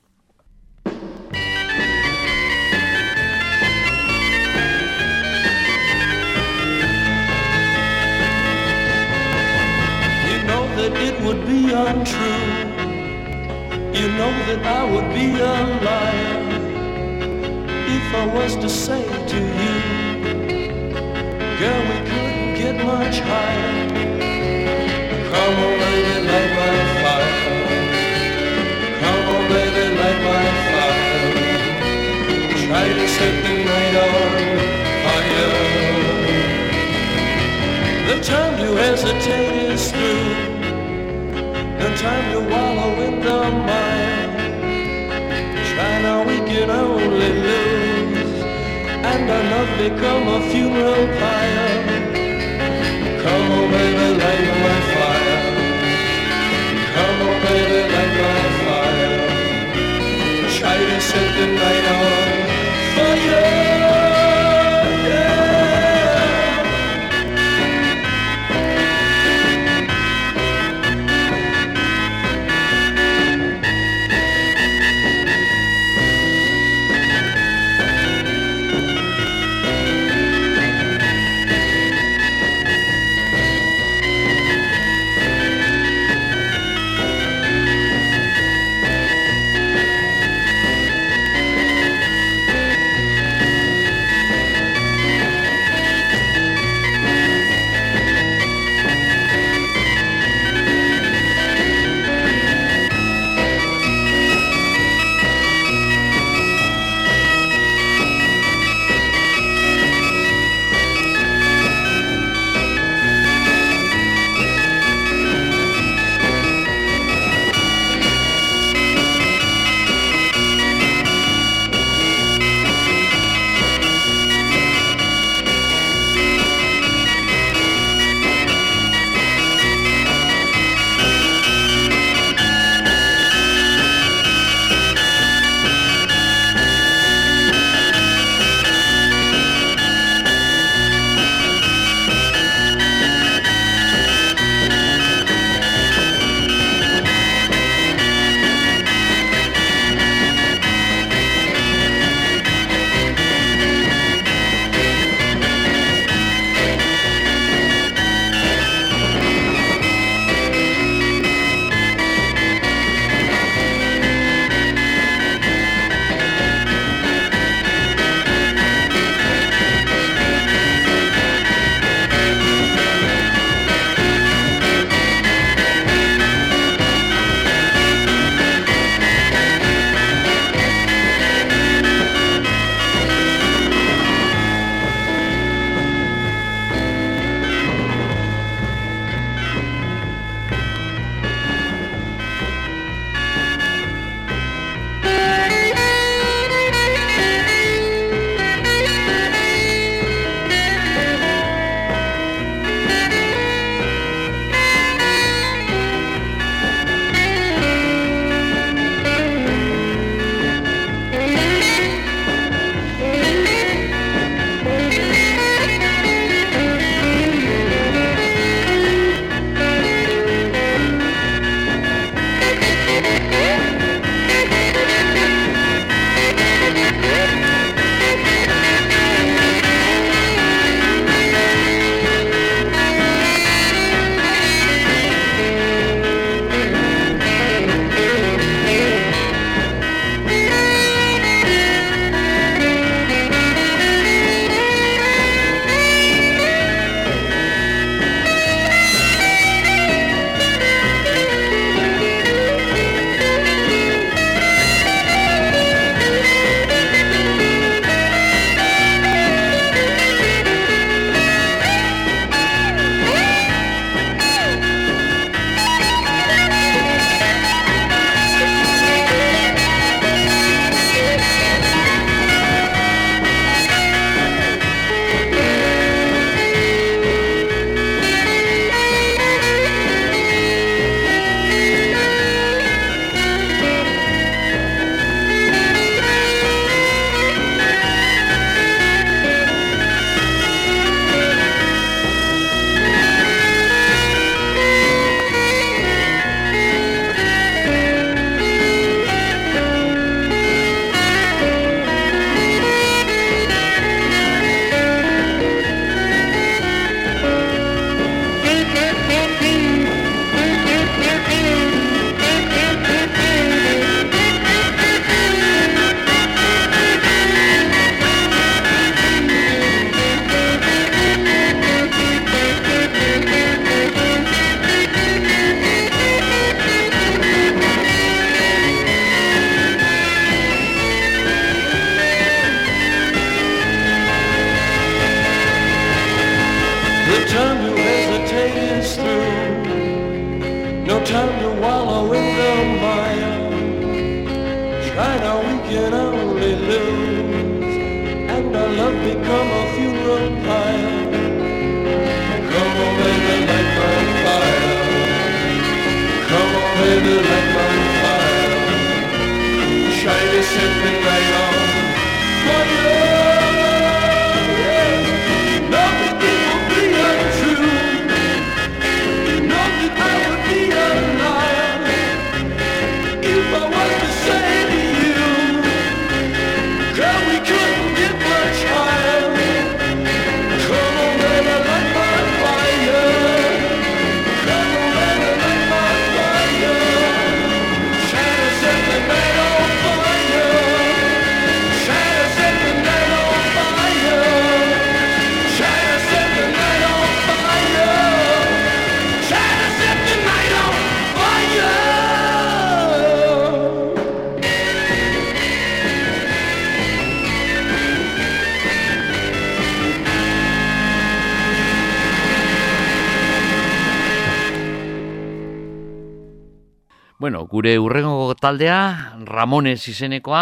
That it would be untrue. You know that I would be a liar if I was to say to you, girl, we couldn't get much higher. Come on, baby, light my fire. Come on, baby, light my fire. Try to set the night on fire. The time to hesitate is through. No time to wallow in the mire. Try now, we can only lose, and our love become a funeral pyre. Come on, baby, light my fire. Come on, baby, light my fire. Try to set the night on fire. The time to hesitate is through. No time to wallow in the mire. Try now, we can only lose, and our love become a funeral pyre. Come on, baby, light my fire. Come on, baby, light my fire. Shine a second light on fire. Bueno, gure urrengo taldea, Ramones izenekoa,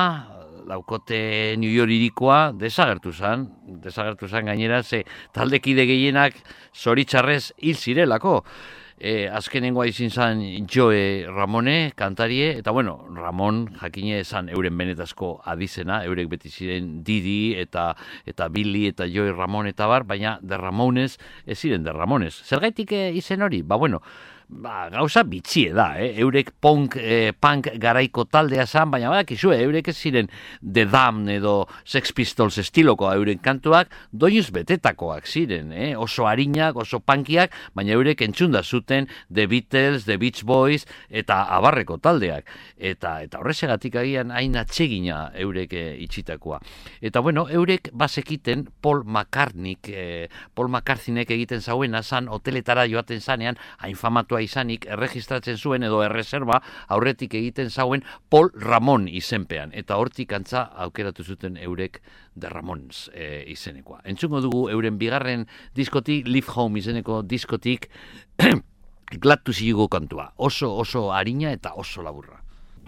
laukote New York irikoa, desagertu zan, desagertu zan gainera, ze taldekide gehienak zoritxarrez hil zirelako. E, azkenengoa izin zan Joe Ramone, kantarie, eta bueno, Ramon jakine zan euren benetazko adizena, eurek beti ziren Didi eta eta Billy eta Joe Ramone eta bar, baina de Ramones ez ziren de Ramones. Zergaitik izen hori? Ba bueno, Ba, gauza bitxie da, eh? Eurek punk, eh, punk garaiko taldea zan, baina badakizue, eurek ez ziren The Damned edo Sex Pistols estiloko euren kantuak, doinuz betetakoak ziren, eh? Oso harinak, oso punkiak, baina eurek entzunda zuten The Beatles, The Beach Boys eta abarreko taldeak. Eta eta horrezegatik agian hain atsegina eurek eh, itxitakoa. Eta bueno, eurek bazekiten Paul McCartneyk, eh, Paul McCartneyk egiten zauena zan, hoteletara joaten zanean, hain famatu izanik erregistratzen zuen edo erreserba aurretik egiten zauen Paul Ramon izenpean. Eta hortik antza aukeratu zuten eurek The Ramones e, izenekoa. Entzungo dugu euren bigarren diskotik, Leave Home izeneko diskotik, Glad to See You kantua. Oso, oso harina eta oso laburra.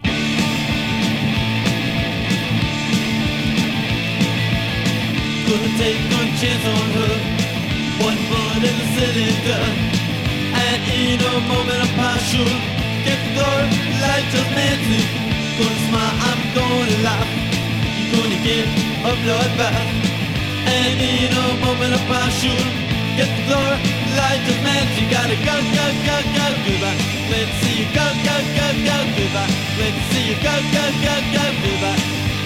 Gonna take a chance on her, one bullet in the cylinder. And in a moment of passion, get the door, light just dancing. Gonna smile, I'm gonna laugh. You're gonna get a bloodbath. And in a moment of passion, get the door, light just dancing. Gotta go, go, go, go, goodbye. Let's see you go, go, go, go, goodbye. Let's see you go, go, go, go, goodbye.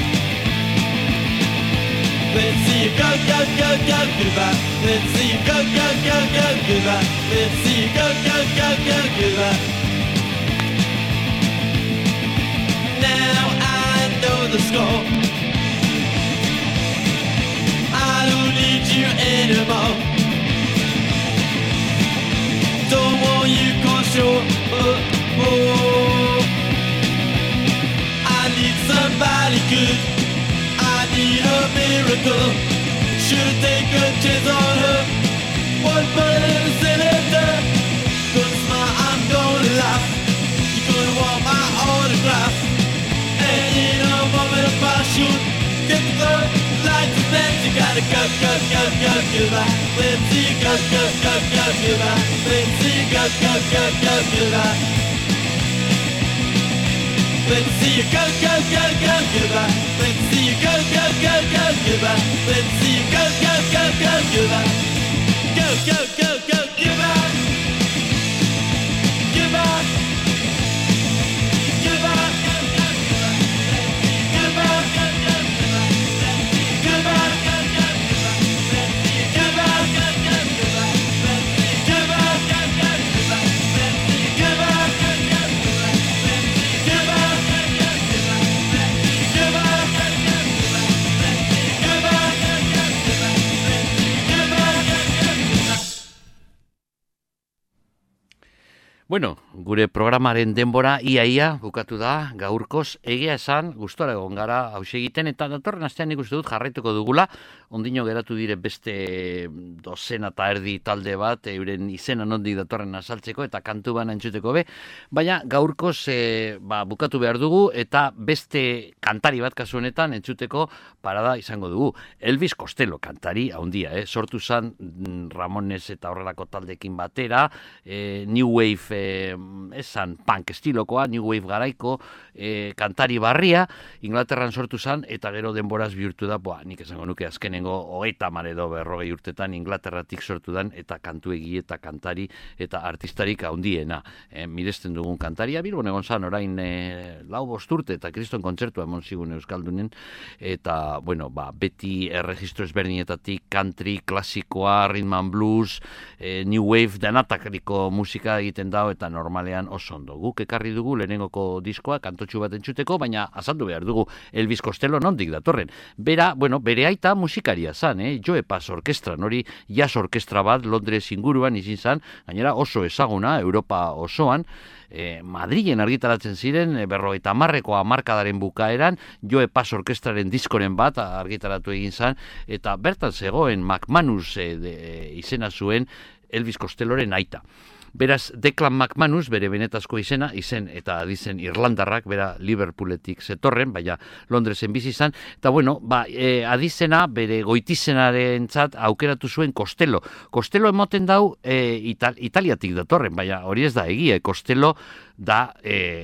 Let's see you go, go, go, go, goodbye. Let's see you go, go, go, go, goodbye. Let's see you go, go, go, go, goodbye. Now I know the score. I don't need you anymore. Don't want you control. Oh, oh. I need somebody good. I need a miracle. Should take a chance on her. One bullet in the cylinder. Gonna smile, I'm gonna laugh. You're gonna want my autograph. And in a moment of passion, get the third light to dance. You gotta go, go, go, go, goodbye. Let's see you go, go, go, go, goodbye. Let's see you go, go, go, go, goodbye. Let's see you go, go, go, go, goodbye. Let's see you go, go, go, go, goodbye. Let's see you go, go, go, go, goodbye. Go, go, go, go, goodbye. Goodbye. Goodbye. Bueno, gure programaren denbora iaia bukatu da, gaurkoz egia esan, gustora egon gara hause egiten, eta datorren astean nik uste dut jarraituko dugula, ondino geratu dire beste dozena eta erdi talde bat, euren izena nondik datorren azaltzeko, eta kantu bana entzuteko be, baina gaurkoz e, ba, bukatu behar dugu, eta beste kantari bat kasu honetan entzuteko parada izango dugu. Elvis Costello kantari haundia, eh? Sortu zan Ramones eta horrelako taldekin batera, e, New Wave Eh, esan punk estilokoa, New Wave garaiko eh, kantari barria, Inglaterran sortu zan, eta gero denboraz bihurtu da, boa, nik esango nuke azkenengo hogeita hamar edo berrogei urtetan Inglaterratik sortu dan, eta kantu egi eta kantari eta artistarik handiena. Eh, miresten dugun kantaria, Bilbon egon zan orain eh, lau bost urte, eta kriston kontzertua emon zigun Euskaldunen, eta, bueno, ba, beti erregistro ezberdinetatik country, klasikoa, rhythm and blues, eh, New Wave, denatakariko musika egiten da, eta normalean oso ondo. Guk ekarri dugu lehenengoko diskoa kantotxu bat entzuteko, baina azaldu behar dugu Elvis Costello nondik datorren. Bera, bueno, bere aita musikaria zan, eh? Joe Pass orkestra, nori jazz orkestra bat Londres inguruan izin zan, gainera oso ezaguna, Europa osoan, eh, Madrilen argitaratzen ziren, eh, berrogeita hamarreko hamarkadaren bukaeran, Joe Pass orkestraren diskoren bat argitaratu egin zan, eta bertan zegoen McManus eh, de, izena zuen Elvis Costelloren aita. Beraz, Declan McManus, bere benetazko izena, izen eta adizen Irlandarrak, bera Liverpooletik zetorren, baina Londresen bizi izan, eta bueno, ba, e, adizena, bere goitizenaren txat aukeratu zuen Costello. Costello emoten dau e, Ital Italiatik datorren, baina hori ez da egia, Costello da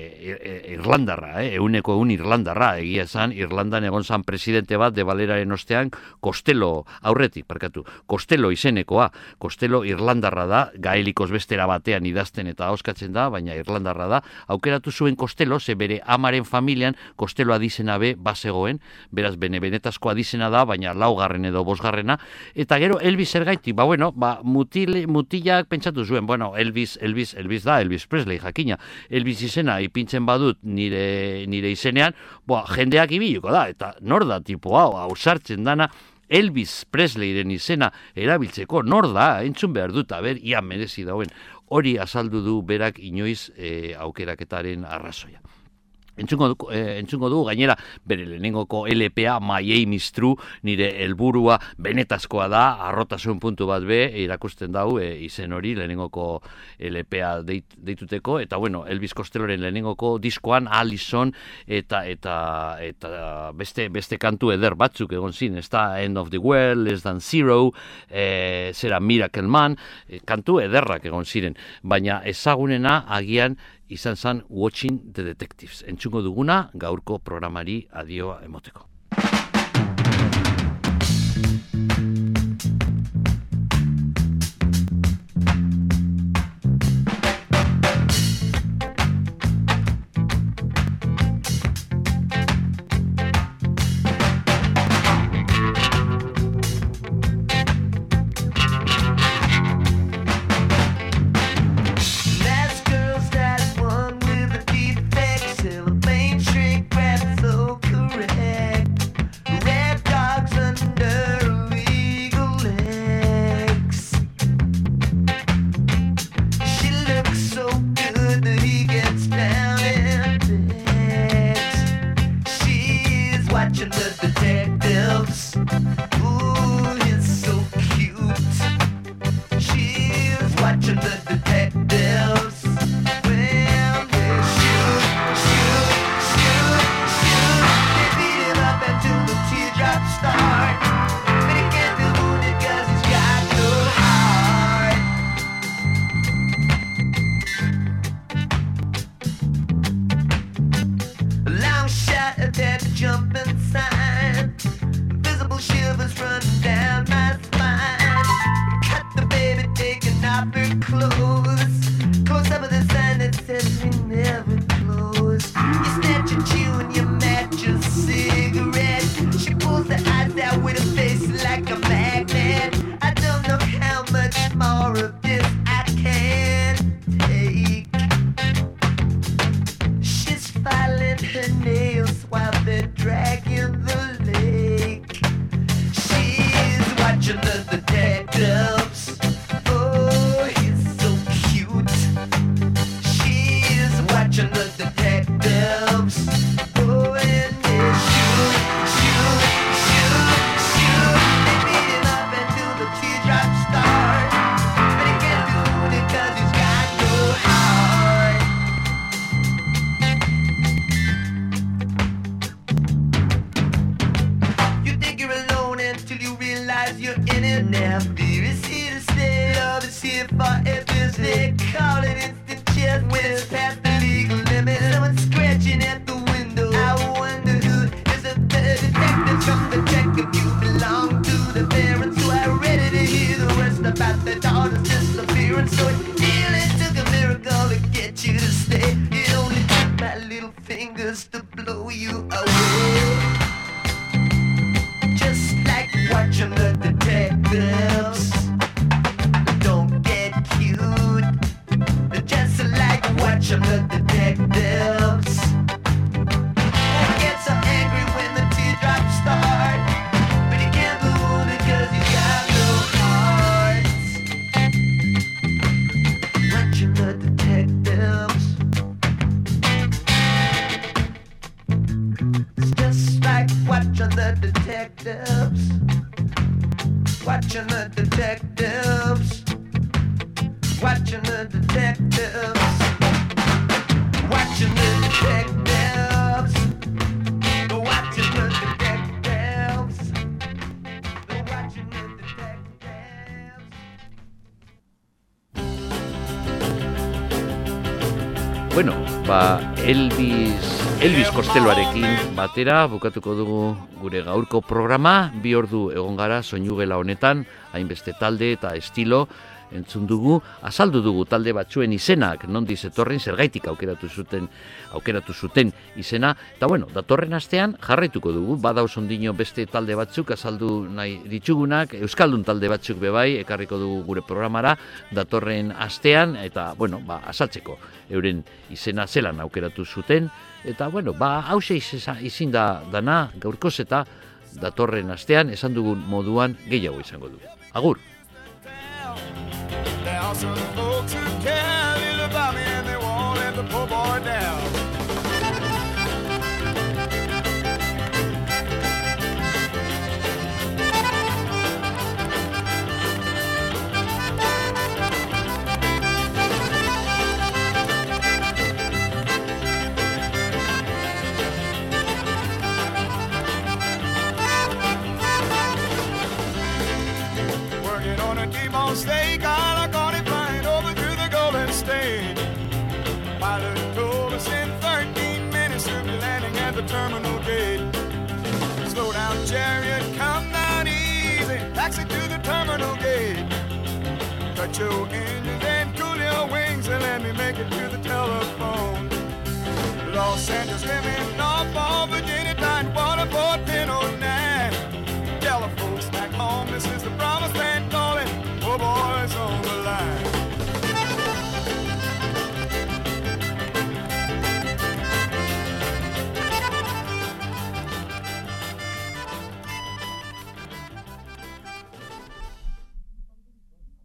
e, Irlandarra, eh? euneko eun Irlandarra, egia esan, Irlandan egon zan presidente bat de Baleraren ostean, Costello aurretik, parkatu, Costello izenekoa, Costello Irlandarra da, gaelikoz bestera batean idazten eta auskatzen da, baina Irlandarra da, aukeratu zuen Costello, ze bere amaren familian Costello adizena be bazegoen, beraz bene benetazko adizena da, baina laugarren edo bosgarrena, eta gero Elvis zergaitik, ba bueno, ba mutil, mutilak pentsatu zuen, bueno, Elvis, Elvis, Elvis da, Elvis Presley jakina, Elvis izena ipintzen badut nire, nire izenean, boa, jendeak ibiliko da, eta nor da tipo hau, hau sartzen dana, Elvis Presleyren izena erabiltzeko nor da, entzun behar dut, aber, ia merezi dauen, hori azaldu du berak inoiz e, aukeraketaren arrazoia. Entzungo du, eh, entzungo du, gainera, bere lehenengoko L P A, My Aim is True, nire helburua benetazkoa da, arrotasun puntu bat be, irakusten dau, e, izen hori, lehenengoko L P A deit, deituteko, eta bueno, Elvis Costelloren lehenengoko diskoan, Allison, eta eta eta beste beste kantu eder batzuk egon zin, ez da End of the World, Less Than Zero, e, zera Miracle Man, e, kantu ederrak egon ziren, baina ezagunena agian izan zan Watching the Detectives. Entzungo duguna gaurko programari adioa emoteko. Oh, he's so cute. here for a visit. Call it instant chest when it's past the legal limit. Someone scratching at the window. I wonder who is a detective from the check if you belong to the parents who are ready to hear the rest about their daughter's disappearance. So it really took a miracle to get you to stay. It only took my little fingers to blow you away. Just like watching the detectives. Don't get cute. Just like watching the detectives. I get so angry when the teardrops start, but you can't move because you got no heart. Watching the detectives. It's just like watching the detectives. Watching the detectives. Watching the detectives. Watching the detectives. Watching the detectives. Watching the detectives. Bueno, ba, Elvis, Elvis Costelloarekin batera bukatuko dugu gure gaurko programa. Bi ordu egon gara soinugela honetan, hainbeste talde eta estilo entzun dugu, azaldu dugu talde batzuen izenak, nondiz etorren, zergaitik aukeratu zuten, aukeratu zuten izena, eta bueno, datorren astean jarraituko dugu, badauz ondino beste talde batzuk azaldu nahi ditugunak, euskaldun talde batzuk bebai, ekarriko dugu gure programara, datorren astean, eta bueno, ba, azaltzeko, euren izena zelan aukeratu zuten, eta bueno, ba, hause izin da dana, gaurkoz eta datorren astean, esan dugun moduan gehiago izango dugu. Agur! There are some folks who care a little about me and they won't let the poor boy down. Working on a T-bone steak, I got it flying over to the Golden State. Pilot told us in thirteen minutes we'll be landing at the terminal gate. Slow down, chariot, come down easy, taxi to the terminal gate. Cut your engine.